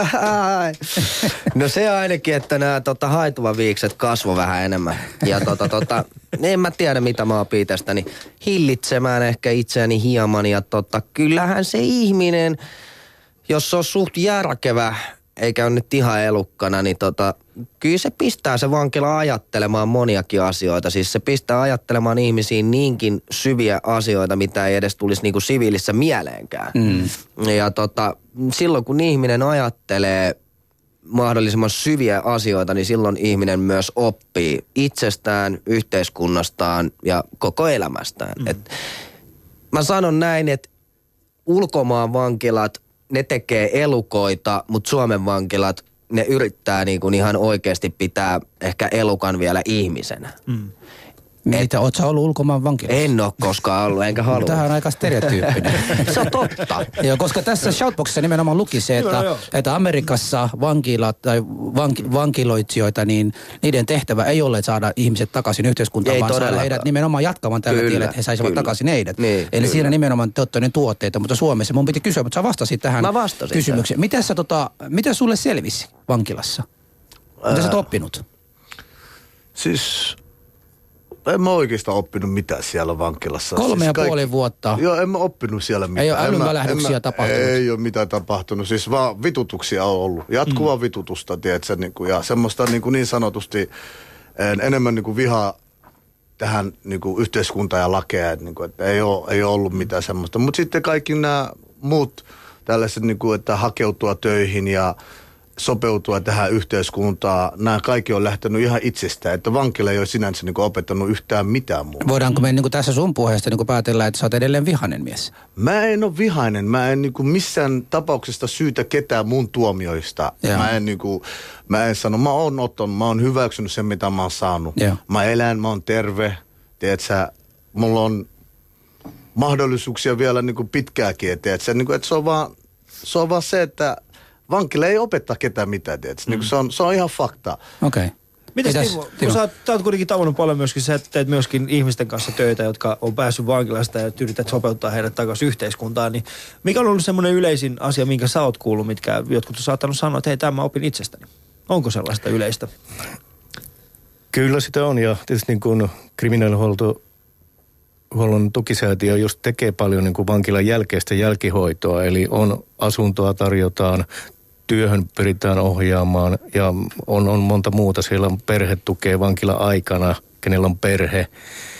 No se ainakin, että nämä tota, haituvaviikset kasvo vähän enemmän. Ja tota, tota, en mä tiedä, mitä mä opin itsestäni. Hillitsemään ehkä itseäni hieman. Ja tota, kyllähän se ihminen, jos se on suht järkevä, eikä ole nyt ihan elukkana, niin tota, kyllä se pistää se vankila ajattelemaan moniakin asioita. Siis se pistää ajattelemaan ihmisiin niinkin syviä asioita, mitä ei edes tulisi niinku siviilissä mieleenkään. Mm. Ja tota, silloin kun ihminen ajattelee mahdollisimman syviä asioita, niin silloin ihminen myös oppii itsestään, yhteiskunnastaan ja koko elämästään. Mm. Et mä sanon näin, että ulkomaan vankilat, ne tekee elukoita, mutta Suomen vankilat, ne yrittää niin kuin ihan oikeasti pitää ehkä elukan vielä ihmisenä. Mm. Mitä, oot sä ollut ulkomaan vankilassa? En ole koskaan ollut, enkä halua. Tämähän on aika stereotyyppinen. Se on totta. Joo, koska tässä Shoutboxissa nimenomaan luki se, että, joo, että Amerikassa vankilat tai vanki, vankiloitsijoita, niin niiden tehtävä ei ole saada ihmiset takaisin yhteiskuntaan, ei vaan todellakaan. Saada heidät nimenomaan jatkamaan tällä tiellä, että he saisivat kyllä. takaisin heidät. Niin, Eli kyllä. siinä nimenomaan te olette tuotteita, mutta Suomessa mun piti kysyä, mutta sä vastasit tähän kysymykseen. Miten sä tota, mitä sulle selvisi vankilassa? Mitä sä oot oppinut? Siis... En mä oikeastaan oppinut mitään siellä vankilassa. Kolme siis ja kaikki, puoli vuotta. Joo, en mä oppinut siellä mitään. Ei ole älynvälähdyksiä tapahtunut. Ei ole mitään tapahtunut. Siis vaan vitutuksia on ollut. Jatkuvaa mm. vitutusta, tiedätkö, niin kuin, ja semmoista niin, kuin niin sanotusti en, enemmän niin kuin vihaa tähän niin kuin yhteiskuntaan ja lakeja. Että, niin kuin, että ei, ole, ei ole ollut mitään semmoista. Mutta sitten kaikki nämä muut tällaiset, niin kuin, että hakeutua töihin ja sopeutua tähän yhteiskuntaan. Nämä kaikki on lähtenyt ihan itsestään, että vankila ei ole sinänsä niin kuin opettanut yhtään mitään muuta. Voidaanko me niin kuin tässä sun puheesta niin kuin päätellä, että sä oot edelleen vihainen mies? Mä en ole vihainen. Mä en niin kuin missään tapauksesta syytä ketään mun tuomioista. Joo. Mä en, niin kuin, mä en sano, mä oon ottanut, mä oon hyväksynyt sen, mitä mä oon saanut. Joo. Mä elän, mä oon terve. Tiedätkö, mulla on mahdollisuuksia vielä niin kuin pitkääkin. Tiedätkö, niin kuin, että se on vaan se, on vaan se että vankila ei opeta ketään mitään, tietysti. Mm. Niin se, on, se on ihan fakta. Okei. Okay. Mites Timo, kun sä oot, sä oot kuitenkin tavannut paljon myöskin, sä teet myöskin ihmisten kanssa töitä, jotka on päässyt vankilasta ja yrität sopeuttaa heidät takaisin yhteiskuntaan, niin mikä on ollut semmoinen yleisin asia, minkä sä oot kuullut, mitkä jotkut on saattanut sanoa, että hei, tämä mä opin itsestäni. Onko sellaista yleistä? Kyllä sitä on, ja tietysti niin kuin kriminaalihuolto huollon tukisäätiö just tekee paljon niin kuin vankilan jälkeistä jälkihoitoa, eli on asuntoa tarjotaan, työhön pyritään ohjaamaan ja on, on monta muuta. Siellä on perhetukea vankila-aikana, kenellä on perhe.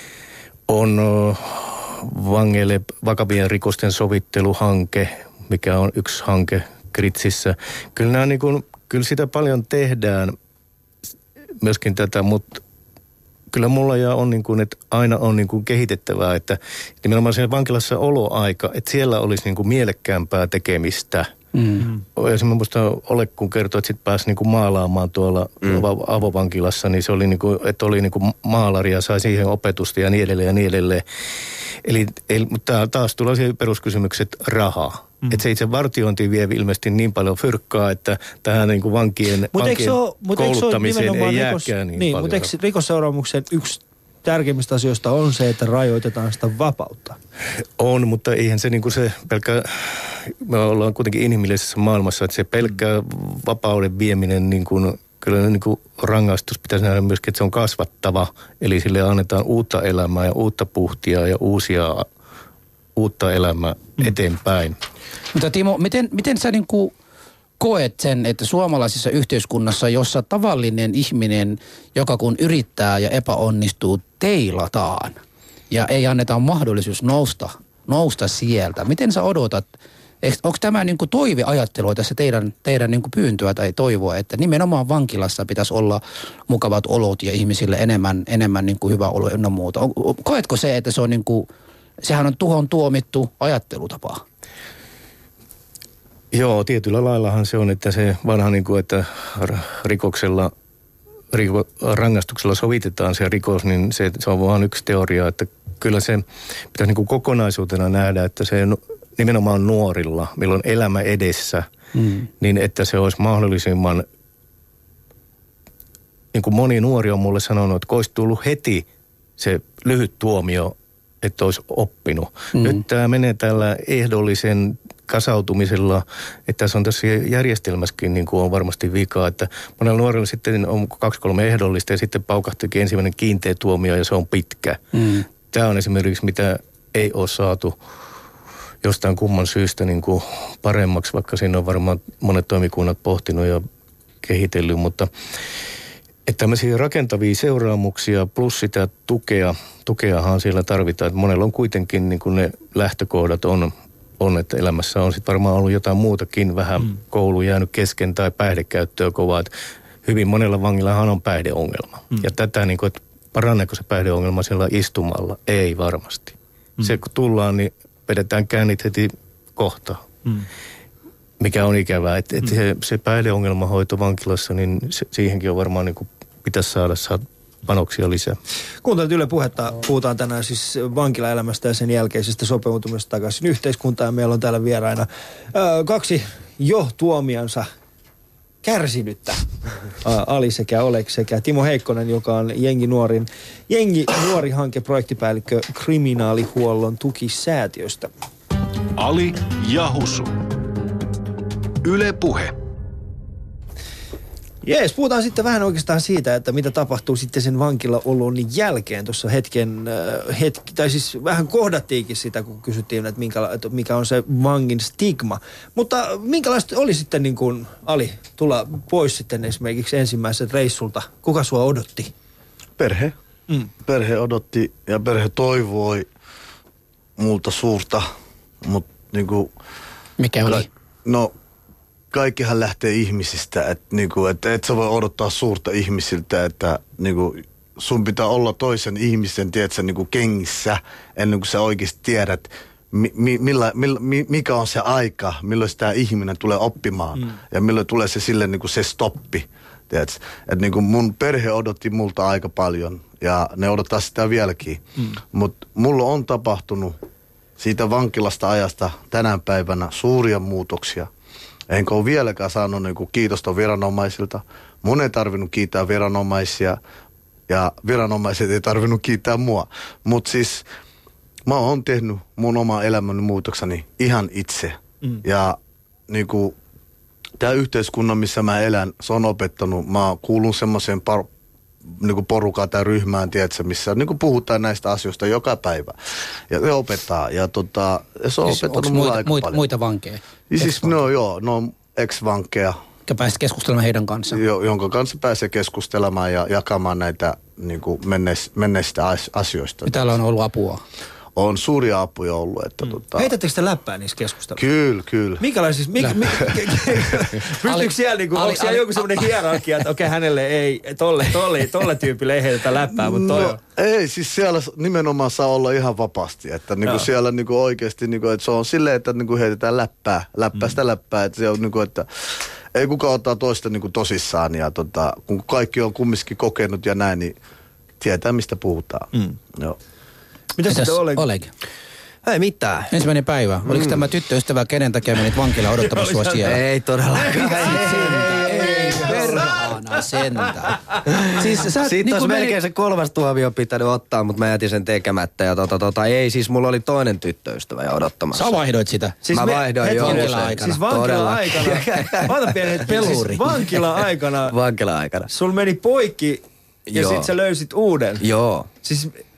On vangeille vakavien rikosten sovitteluhanke, mikä on yksi hanke Kritsissä. Kyllä, nämä niin kuin, kyllä sitä paljon tehdään myöskin tätä, mutta kyllä mulla ja on niin kuin, että aina on niin kuin kehitettävää, että nimenomaan siinä vankilassa oloaika, että siellä olisi niin kuin mielekkäämpää tekemistä. Mm. Esimerkiksi musta Ole, kun kertoi, että sit pääsi niin kuin maalaamaan tuolla mm. avovankilassa, niin se oli niin kuin, että oli niin kuin maalari ja sai siihen opetusta ja niin edelleen ja niin edelleen. Eli, eli mutta taas tulee siihen peruskysymykset rahaa. Mm. Että se itse vartiointi vie ilmeisesti niin paljon fyrkkaa, että tähän niin kuin vankien, vankien ole, kouluttamiseen ei jääkään rikos, niin, niin paljon. Mutta eikö rikosseuraamuksen yksi tärkeimmistä asioista on se, että rajoitetaan sitä vapautta? On, mutta eihän se niin kuin se pelkkä, me ollaan kuitenkin inhimillisessä maailmassa, että se pelkkä vapauden vieminen niin kuin, kyllä niin kuin rangaistus pitäisi nähdä myöskin, että se on kasvattava. Eli sille annetaan uutta elämää ja uutta puhtia ja uusia, uutta elämää eteenpäin. Mutta Timo, miten, miten sä niin kuin koet sen, että suomalaisessa yhteiskunnassa, jossa tavallinen ihminen, joka kun yrittää ja epäonnistuu, teilataan ja ei anneta mahdollisuus nousta, nousta sieltä. Miten sä odotat, onko tämä niin kuin toiveajattelua tässä teidän, teidän niin kuin pyyntöä tai toivoa, että nimenomaan vankilassa pitäisi olla mukavat olot ja ihmisille enemmän, enemmän niin kuin hyvä olo ynnä muuta? Koetko se, että se on niin kuin, sehän on tuhon tuomittu ajattelutapa? Joo, tietyllä laillahan se on, että se vanha niin kuin, että rikoksella, riko, rangaistuksella sovitetaan se rikos, niin se, se on vaan yksi teoria, että kyllä se pitäisi niin kuin kokonaisuutena nähdä, että se nimenomaan nuorilla, milloin elämä edessä, mm. niin että se olisi mahdollisimman, niin kuin moni nuori on mulle sanonut, että olisi tullut heti se lyhyt tuomio, että olisi oppinut. Mm. Nyt tämä menee tällä ehdollisen kasautumisella, että tässä on tässä järjestelmässäkin niin kuin on varmasti vikaa, että monella nuorella sitten on kaksi kolme ehdollista ja sitten paukahtikin ensimmäinen kiinteä tuomio ja se on pitkä. Mm. Tämä on esimerkiksi, mitä ei ole saatu jostain kumman syystä niin kuin paremmaksi, vaikka siinä on varmaan monet toimikunnat pohtinut ja kehitellyt, mutta että tämmöisiä rakentavia seuraamuksia plus sitä tukea, tukeahan siellä tarvitaan, että monella on kuitenkin niin kuin ne lähtökohdat on, on, että elämässä on sitten varmaan ollut jotain muutakin, vähän mm. koulu jäänyt kesken tai päihdekäyttöä kovaa, että hyvin monella vangillahan on päihdeongelma. Mm. Ja tätä niin kuin, että paraneeko se päihdeongelma siellä istumalla? Ei varmasti. Mm. Se kun tullaan, niin vedetään käynnit heti kohta, mm. mikä on ikävää. Että et mm. se, se päihdeongelmahoito vankilassa, niin se, siihenkin on varmaan niin kuin pitäisi saada, saada panoksia lisää. Kuuntelut Yle Puhetta, puhutaan tänään siis vankilaelämästä ja sen jälkeisestä sopeutumisesta takaisin yhteiskuntaan. Meillä on täällä vieraina ö, kaksi jo tuomiansa kärsinyttä. Ali sekä Oleg sekä Timo Heikkonen, joka on Jengi Nuorin, Jengi Nuori-hanke projektipäällikkö kriminaalihuollon tukisäätiöstä. Ali ja Husu. Yle Puhe. Jees, puhutaan sitten vähän oikeastaan siitä, että mitä tapahtuu sitten sen vankilaolon jälkeen. Tuossa hetken, äh, hetki, tai siis vähän kohdattiinkin sitä, kun kysyttiin, että, minkä, että mikä on se vangin stigma. Mutta minkälaista oli sitten niin kuin, Ali, tulla pois sitten esimerkiksi ensimmäiseltä reissulta? Kuka sua odotti? Perhe. Mm. Perhe odotti ja perhe toivoi multa suurta, mutta niin kuin... Mikä oli? No... Kaikkihan lähtee ihmisistä, että niinku, et, et sä voi odottaa suurta ihmisiltä, että niinku, sun pitää olla toisen ihmisen, tiedätkö, niinku kengissä, ennen kuin sä oikeasti tiedät, mi, mi, millä, millä, mikä on se aika, milloin tämä ihminen tulee oppimaan mm. ja milloin tulee se sille niinku se stoppi, tiedätkö. Että niinku mun perhe odotti multa aika paljon ja ne odottaa sitä vieläkin, mm. mutta mulla on tapahtunut siitä vankilasta ajasta tänä päivänä suuria muutoksia. Enkä ole vieläkään saanut niin kuin kiitosta viranomaisilta. Mun ei tarvinnut kiittää viranomaisia ja viranomaiset ei tarvinnut kiittää mua. Mutta siis mä oon tehnyt mun oma elämäni muutokseni ihan itse. Mm. Ja niin kuin tämä yhteiskunnan, missä mä elän, se on opettanut. Mä kuulun semmoiseen par- niin porukaan tai ryhmään, tiedätkö, missä niin kuin puhutaan näistä asioista joka päivä. Ja se opettaa. Ja tota, se on siis opettanut mulla aika muita, paljon. Muita vankeja? Siis no joo, no ex-vankeja. Ja pääsit keskustelemaan heidän kanssaan? Jo, jonka kanssa pääsee keskustelemaan ja jakamaan näitä niin kuin menneis, menneistä asioista. Ja täällä on ollut apua? On suuria apuja ollut. Että mm. tota... Heitättekö te läppää niissä keskusteluissa? Kyllä, kyllä. Minkälaisissa? Mik, mi, pystyykö siellä, niinku, onko siellä joku semmoinen hierarkia, että okei, okay, hänelle ei, tolle, tolle, tolle tyypille ei heitetä läppää, mutta toi no, on. Ei, siis siellä nimenomaan saa olla ihan vapaasti. Että niinku siellä niinku oikeasti, niinku, että se on silleen, että niinku heitetään läppää, läppää mm. sitä läppää. Että se on niinku, että ei kukaan ottaa toista niinku tosissaan. Ja tota, kun kaikki on kumminkin kokenut ja näin, niin tietää mistä puhutaan. Mm. Joo. Mitä sitten Oleg? Oleg? Ei mitään. Ensimmäinen päivä. Mm. Oliko tämä tyttöystävä, kenen takia menit vankilaan odottamassa sua siellä? Ei todellakaan. Ei perhana sentään. Siis sä siitä niin olisi melkein meni... se kolmas tuomio pitänyt ottaa, mutta mä jätin sen tekemättä. Ja tota, tota, ei siis, mulla oli toinen tyttöystävä ja odottamassa. Sä vaihdoit sitä? Siis mä me, vaihdoin jo. Vankila-aikana. Siis vankila-aikana. Vaata pieni hetki. Peluri. Siis vankila-aikana. Vankila-aikana. Sul meni poikki ja Joo. sit sä löysit uuden. Joo. Siis...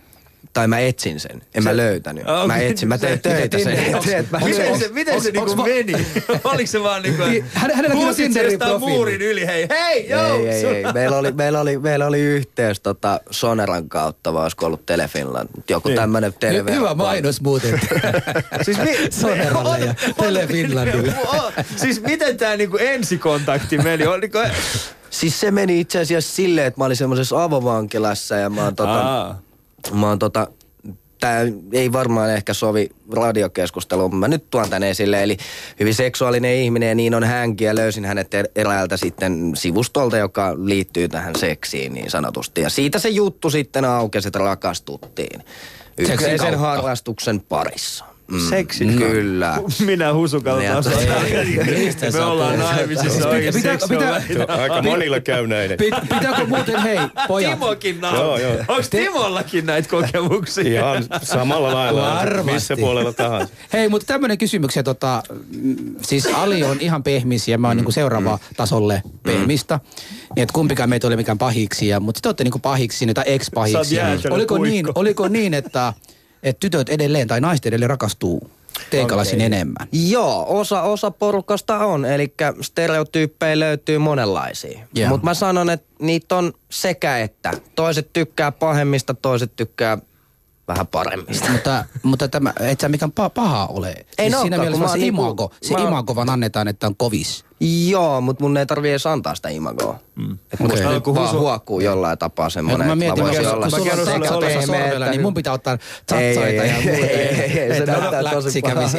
Tai mä etsin sen. En se, mä löytänyt. Okay. Mä etsin, mä tein töitä sen. Miten se, miten se niinku meni? Oliko se vaan niinku... Hänelläkin on Tinderin profiili. Muurin yli, hei, hei, joo! Ei, ei, ei. Meillä oli, meillä oli, meillä oli yhteys tota Soneran kautta, vaan olisiko ollut Telefinland. Joku niin. tämmönen Tele. Hyvä mainos muuten. Siis mi... Soneralle ja Telefinlandille. Siis miten tää niinku ensikontakti meni? Oliko... Siis se meni itse asiassa silleen, että mä olin semmoisessa avovankilassa ja mä oon tota... Mä oon tota... Tää ei varmaan ehkä sovi radiokeskusteluun, mutta mä nyt tuon tän esille. Eli hyvin seksuaalinen ihminen ja niin on hänkin ja löysin hänet eräältä sitten sivustolta, joka liittyy tähän seksiin niin sanotusti. Ja siitä se juttu sitten aukesi, että rakastuttiin yhteisen harrastuksen parissa. Mm, Seksi? Kyllä. Minä Husukalta osaan. Me ollaan naimisissa oikein seksuaalisia. Aika monilla käy näin. Pitääkö muuten, hei, pojat. Timokin nauttii. Joo, joo. Onko Timollakin näitä kokemuksia? Ihan samalla lailla. Varmasti. Missä puolella tahansa. Hei, mutta tämmöinen kysymyksiä, tota, siis Ali on ihan pehmis ja mä oon mm. niinku seuraava tasolle pehmistä. Niin, että kumpikaan meitä oli mikään pahiksi, mutta sitten olette niinku pahiksi tai ex-pahiksi. Oliko niin, oliko niin, että että tytöt edelleen tai naiset edelleen rakastuu teikalasin okay. enemmän? Joo, osa, osa porukasta on, eli stereotyyppejä löytyy monenlaisia. Yeah. Mutta mä sanon, että niitä on sekä että. Toiset tykkää pahemmista, toiset tykkää vähän paremmista. mutta, mutta tämä, et sä mikään paha ole. Ei siis siinä mielessä se niinku, imago, se mä... imago vaan annetaan, että on kovis. Joo, mutta mun ei tarvii edes antaa sitä imagoa. Mm. Että okay. musta joku vaan huokuu jollain tapaa semmoinen, mä mietin, että mä voisin olla sekä sormella, niin mun pitää ottaa tsatsaita ja muuta. Se näyttää tosi pahaa.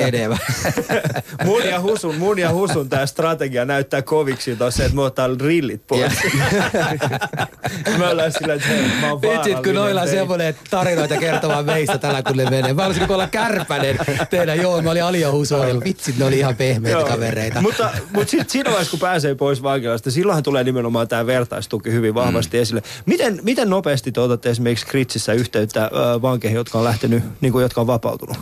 Mun ja Husun, mun ja Husun tää strategia näyttää koviksi tossa, että me ottaa rillit pois. Me ollaan sillä, että mä oon vaarallinen. Vitsit, kun noilla on semmoinen tarinoita kertomaan meistä tällä kun ne menee. Mä olisin kun olla Kärpänen teidän, joo, mä olin Ali ja Husu. Vitsit, ne oli ihan pehmeitä kavereita. Mutta sit siinä vaiheessa, kun pääsee pois vankilasta, silloinhan tulee nimenomaan tämä vertaistuki hyvin vahvasti mm. esille. Miten, miten nopeasti te otatte esimerkiksi Kritsissä yhteyttä äh, vankeihin, jotka on lähtenyt, niin kuin jotka on vapautunut?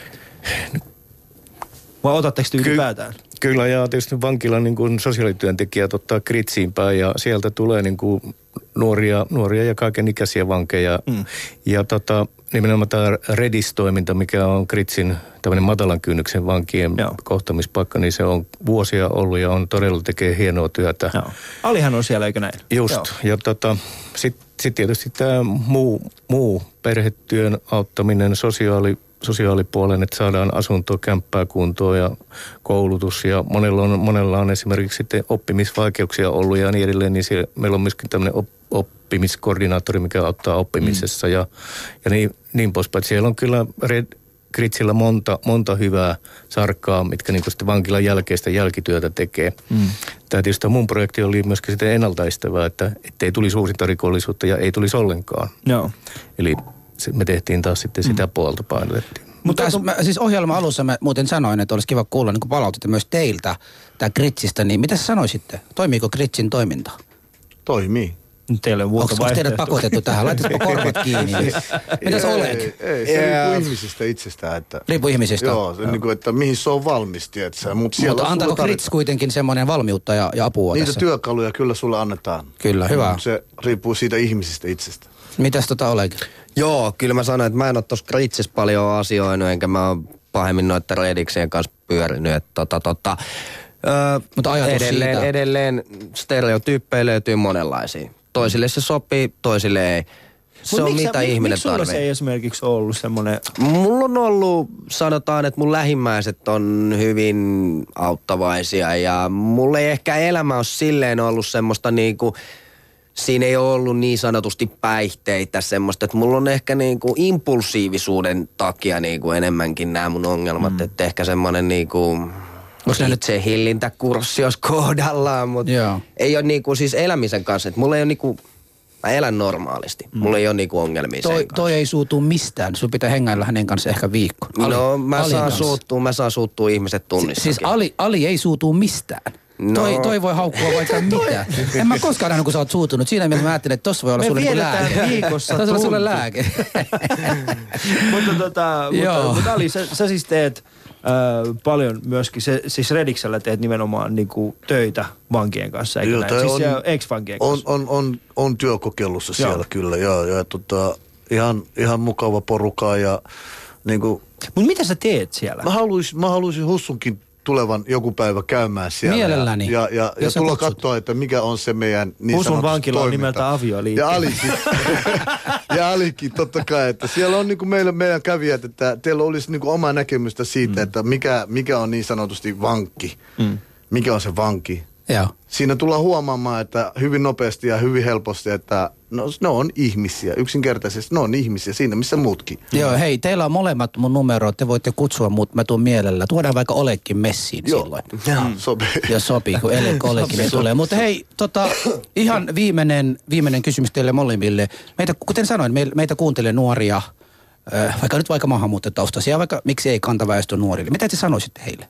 Vai otatteko te ylipäätään? Ky- kyllä, ja tietysti vankilan niin kuin sosiaalityöntekijät ottaa Kritsiin päin, ja sieltä tulee niin kuin nuoria, nuoria ja kaikenikäisiä vankeja. Mm. Ja tota, nimenomaan tämä Redis-toiminta, mikä on Kritsin tämmöinen matalan kynnyksen vankien Joo. kohtamispaikka, niin se on vuosia ollut ja on todella tekee hienoa työtä. Joo. Alihan on siellä, eikö näin? Just. Joo. Ja tota, sitten sit tietysti tämä muu, muu perhetyön auttaminen, sosiaali, sosiaalipuolen, että saadaan asuntoa, kämppää kuntoon ja koulutus. Ja monella on, monella on esimerkiksi sitten oppimisvaikeuksia ollut ja niin edelleen, niin siellä, meillä on myöskin tämmöinen op, oppimiskoordinaattori, mikä auttaa oppimisessa mm. ja, ja niin, niin poispäin. Siellä on kyllä Red, Kritsillä monta, monta hyvää sarkkaa, mitkä niin sitten vankilan jälkeistä jälkityötä tekee. Mm. Tämä tietysti mun projekti oli myöskin sitten ennaltaistavaa, että ei tulisi uusinta rikollisuutta ja ei tulisi ollenkaan. Joo. Eli me tehtiin taas sitten sitä mm. puolta painotettiin. Mutta mä, siis ohjelman alussa mä muuten sanoin, että olisi kiva kuulla niin palautetta myös teiltä tää Kritsistä, niin mitä sä sanoisitte? Toimiiko Kritsin toiminta? Toimii. Teille on Onko, onko teidät pakotettu tähän? Laitatko korvat kiinni? Mitäs Oleg? Ei, ei, se yeah. riippuu ihmisistä itsestään. Että, riippuu ihmisistä? Joo, se, niin kuin, että mihin se on valmis, tietsä. Mut Mutta antaako Krits kuitenkin semmoinen valmiutta ja, ja apua Niitä tässä? työkaluja kyllä sulle annetaan. Kyllä, hyvä. Se riippuu siitä ihmisistä itsestä. Mitäs tota Oleg? Joo, kyllä mä sanoin, että mä en ole tuossa Kritsissä paljon asioinut, enkä mä oon pahemmin noiden Rediksien kanssa pyörinyt, että tota tota... Öö, Mutta ajatus edelleen, siitä. edelleen stereotyyppejä löytyy monenlaisia. Toisille se sopii, toisille ei. Se Mut on mitä mik, ihminen miksi sulla tarvitsee. se ei esimerkiksi ollut semmoinen... Mulla on ollut, sanotaan, että mun lähimmäiset on hyvin auttavaisia ja mulla ei ehkä elämä ole silleen ollut semmoista niinku... Siinä ei ole ollut niin sanotusti päihteitä semmoista, että mulla on ehkä niinku impulsiivisuuden takia niinku enemmänkin nämä mun ongelmat, mm. että ehkä semmoinen niinku... Itse hillintäkurssi olisi kohdallaan, mutta Joo. ei ole niinku siis elämisen kanssa, että mulla ei ole niinku, mä elän normaalisti, mm. mulla ei ole niinku ongelmia toi, sen kanssa. Toi ei suutu mistään, sun pitää hengäillä hänen kanssa ehkä viikko. Ali, no mä Ali saan suuttua, mä saan suuttua ihmiset tunnissakin. Siis Ali, Ali ei suutu mistään. No. Toi, toi voi haukkua vaikka mitä. En mä koskaan nähnyt, kun sä oot suutunut. Siinä mielessä mä ajattelin, että tossa voi olla me sulle niin lääke. viikossa tossa voi olla sulle lääke. mutta tota, mutta, mutta Ali, sä, sä siis teet äh, paljon myöskin, se, siis Rediksellä teet nimenomaan niinku töitä vankien kanssa, eikö näin? Siis on, ex-vankien on, kanssa. On, on, on työkokeilussa siellä joo. kyllä, joo. Ja tota, ihan, ihan mukava porukka ja niin kuin... Mutta mitä sä teet siellä? Mä haluaisin, mä haluaisin Hussunkin tulevan joku päivä käymään siellä. Mielelläni. Ja, ja, ja, ja tulla katsoa, että mikä on se meidän niin Husun vankila on toiminta. nimeltä avioliitto. Ja Alikin. ja Alikin, totta kai. Että siellä on niinku meillä, meidän kävijät, että teillä olisi niinku oma näkemystä siitä, mm. että mikä, mikä on niin sanotusti vankki. Mm. Mikä on se vanki. Joo. Siinä tullaan huomaamaan, että hyvin nopeasti ja hyvin helposti, että no, ne on ihmisiä. Yksinkertaisesti ne on ihmisiä siinä, missä muutkin. Joo, hei, teillä on molemmat mun numerot. Te voitte kutsua mut, mä tuun mielellä. Tuodaan vaikka Olekin messiin Joo. silloin. Joo, sopii. Jos sopii, kun Olekin ne tulee. Mutta hei, tota, ihan viimeinen, viimeinen kysymys teille molemmille. Meitä, kuten sanoin, meitä kuuntelee nuoria, äh, vaikka nyt vaikka maahanmuuttajataustaisia, vaikka miksi ei kantaväestön nuorille. Mitä te sanoisitte heille?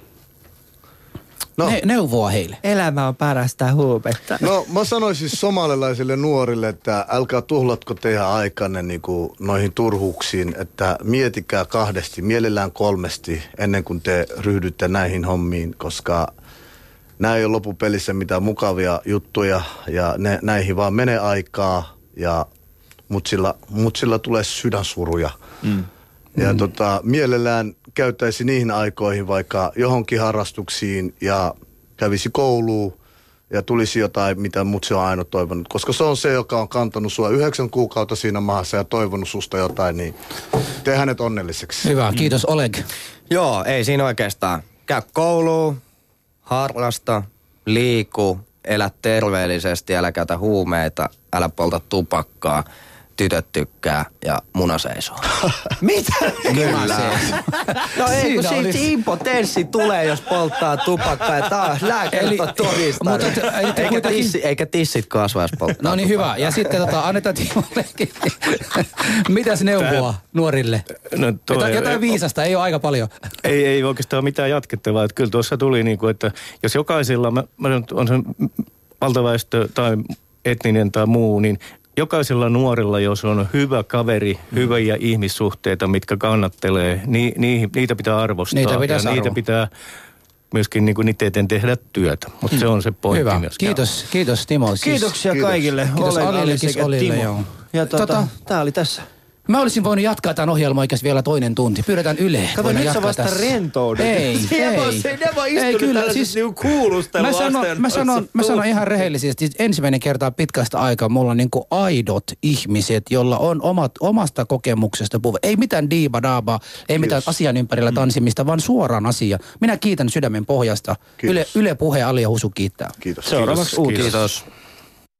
No. Ne, neuvoa heille. Elämä on parasta huumetta. No mä sanoisin somalilaisille nuorille, että älkää tuhlatko teidän aikanne niinku noihin turhuuksiin, että mietikää kahdesti, mielellään kolmesti ennen kuin te ryhdytte näihin hommiin, koska nämä ei ole loppupelissä mitään mukavia juttuja ja ne, näihin vaan menee aikaa, ja, mut, sillä, mut sillä tulee sydänsuruja. Mm. Ja mm. tota, mielellään käyttäisi niihin aikoihin vaikka johonkin harrastuksiin ja kävisi kouluun ja tulisi jotain, mitä mutsi on aina toivonut. Koska se on se, joka on kantanut sua yhdeksän kuukautta siinä maassa ja toivonut susta jotain, niin tee hänet onnelliseksi. Hyvä, kiitos Oleg. Joo, ei siinä oikeastaan. Käy kouluun, harrasta, liiku, elä terveellisesti, älä käytä huumeita, älä polta tupakkaa. Tytöt tykkää ja muna seisoo. Mitä? Kyllä. No ei, kun siitä impotenssi tulee, jos polttaa tupakkaa. Ja taas lääkärit on todistanut. Eikä, kuitenkin... tissi, eikä tissit kasva, jos polttaa No niin, tupakkaa. hyvä. Ja sitten tota, annetaan Timollekin. Mitäs neuvoa nuorille? No, toi, jotain, jotain viisasta, ei ole aika paljon. Ei, ei oikeastaan mitään jatkettavaa. Että kyllä tuossa tuli niin kuin, että jos jokaisella, mä, mä on se valtaväestö tai etninen tai muu, niin jokaisella nuorella, jos on hyvä kaveri, mm. hyviä ihmissuhteita, mitkä kannattelee, niin, niihin, niitä pitää arvostaa. Niitä pitää ja niitä pitää myöskin niin kuin niitä eteen tehdä työtä. Mutta mm. se on se pointti Hyvä. myöskin. Kiitos, kiitos Timo. Siis, Kiitoksia kiitos. kaikille. Kiitos Olen Alille, kiitos sekä Olille, Timo. joo. Ja tuota, Tota- tää oli tässä. Mä olisin voinut jatkaa tämän ohjelman oikeasti vielä toinen tunti. Pyydetään Yle. Kato, Voidaan nyt sä jatkaa vasta tässä. rentoudut. Ei, Siellä ei. on se, ne vaan istunut tällaiset siis, niinku kuulustelua. Mä sanon, mä sanon, mä sanon ihan rehellisesti, ensimmäinen kertaa pitkästä aikaa mulla on niinku aidot ihmiset, jolla on omat, omasta kokemuksesta puhuva. Ei mitään diiba-daaba, ei mitään yes. asian ympärillä tanssimista, vaan suoraan asia. Minä kiitän sydämen pohjasta. Yle, Yle Puhe, Ali ja Husu kiittää. Kiitos. Seuraavaksi uutiset. Kiitos.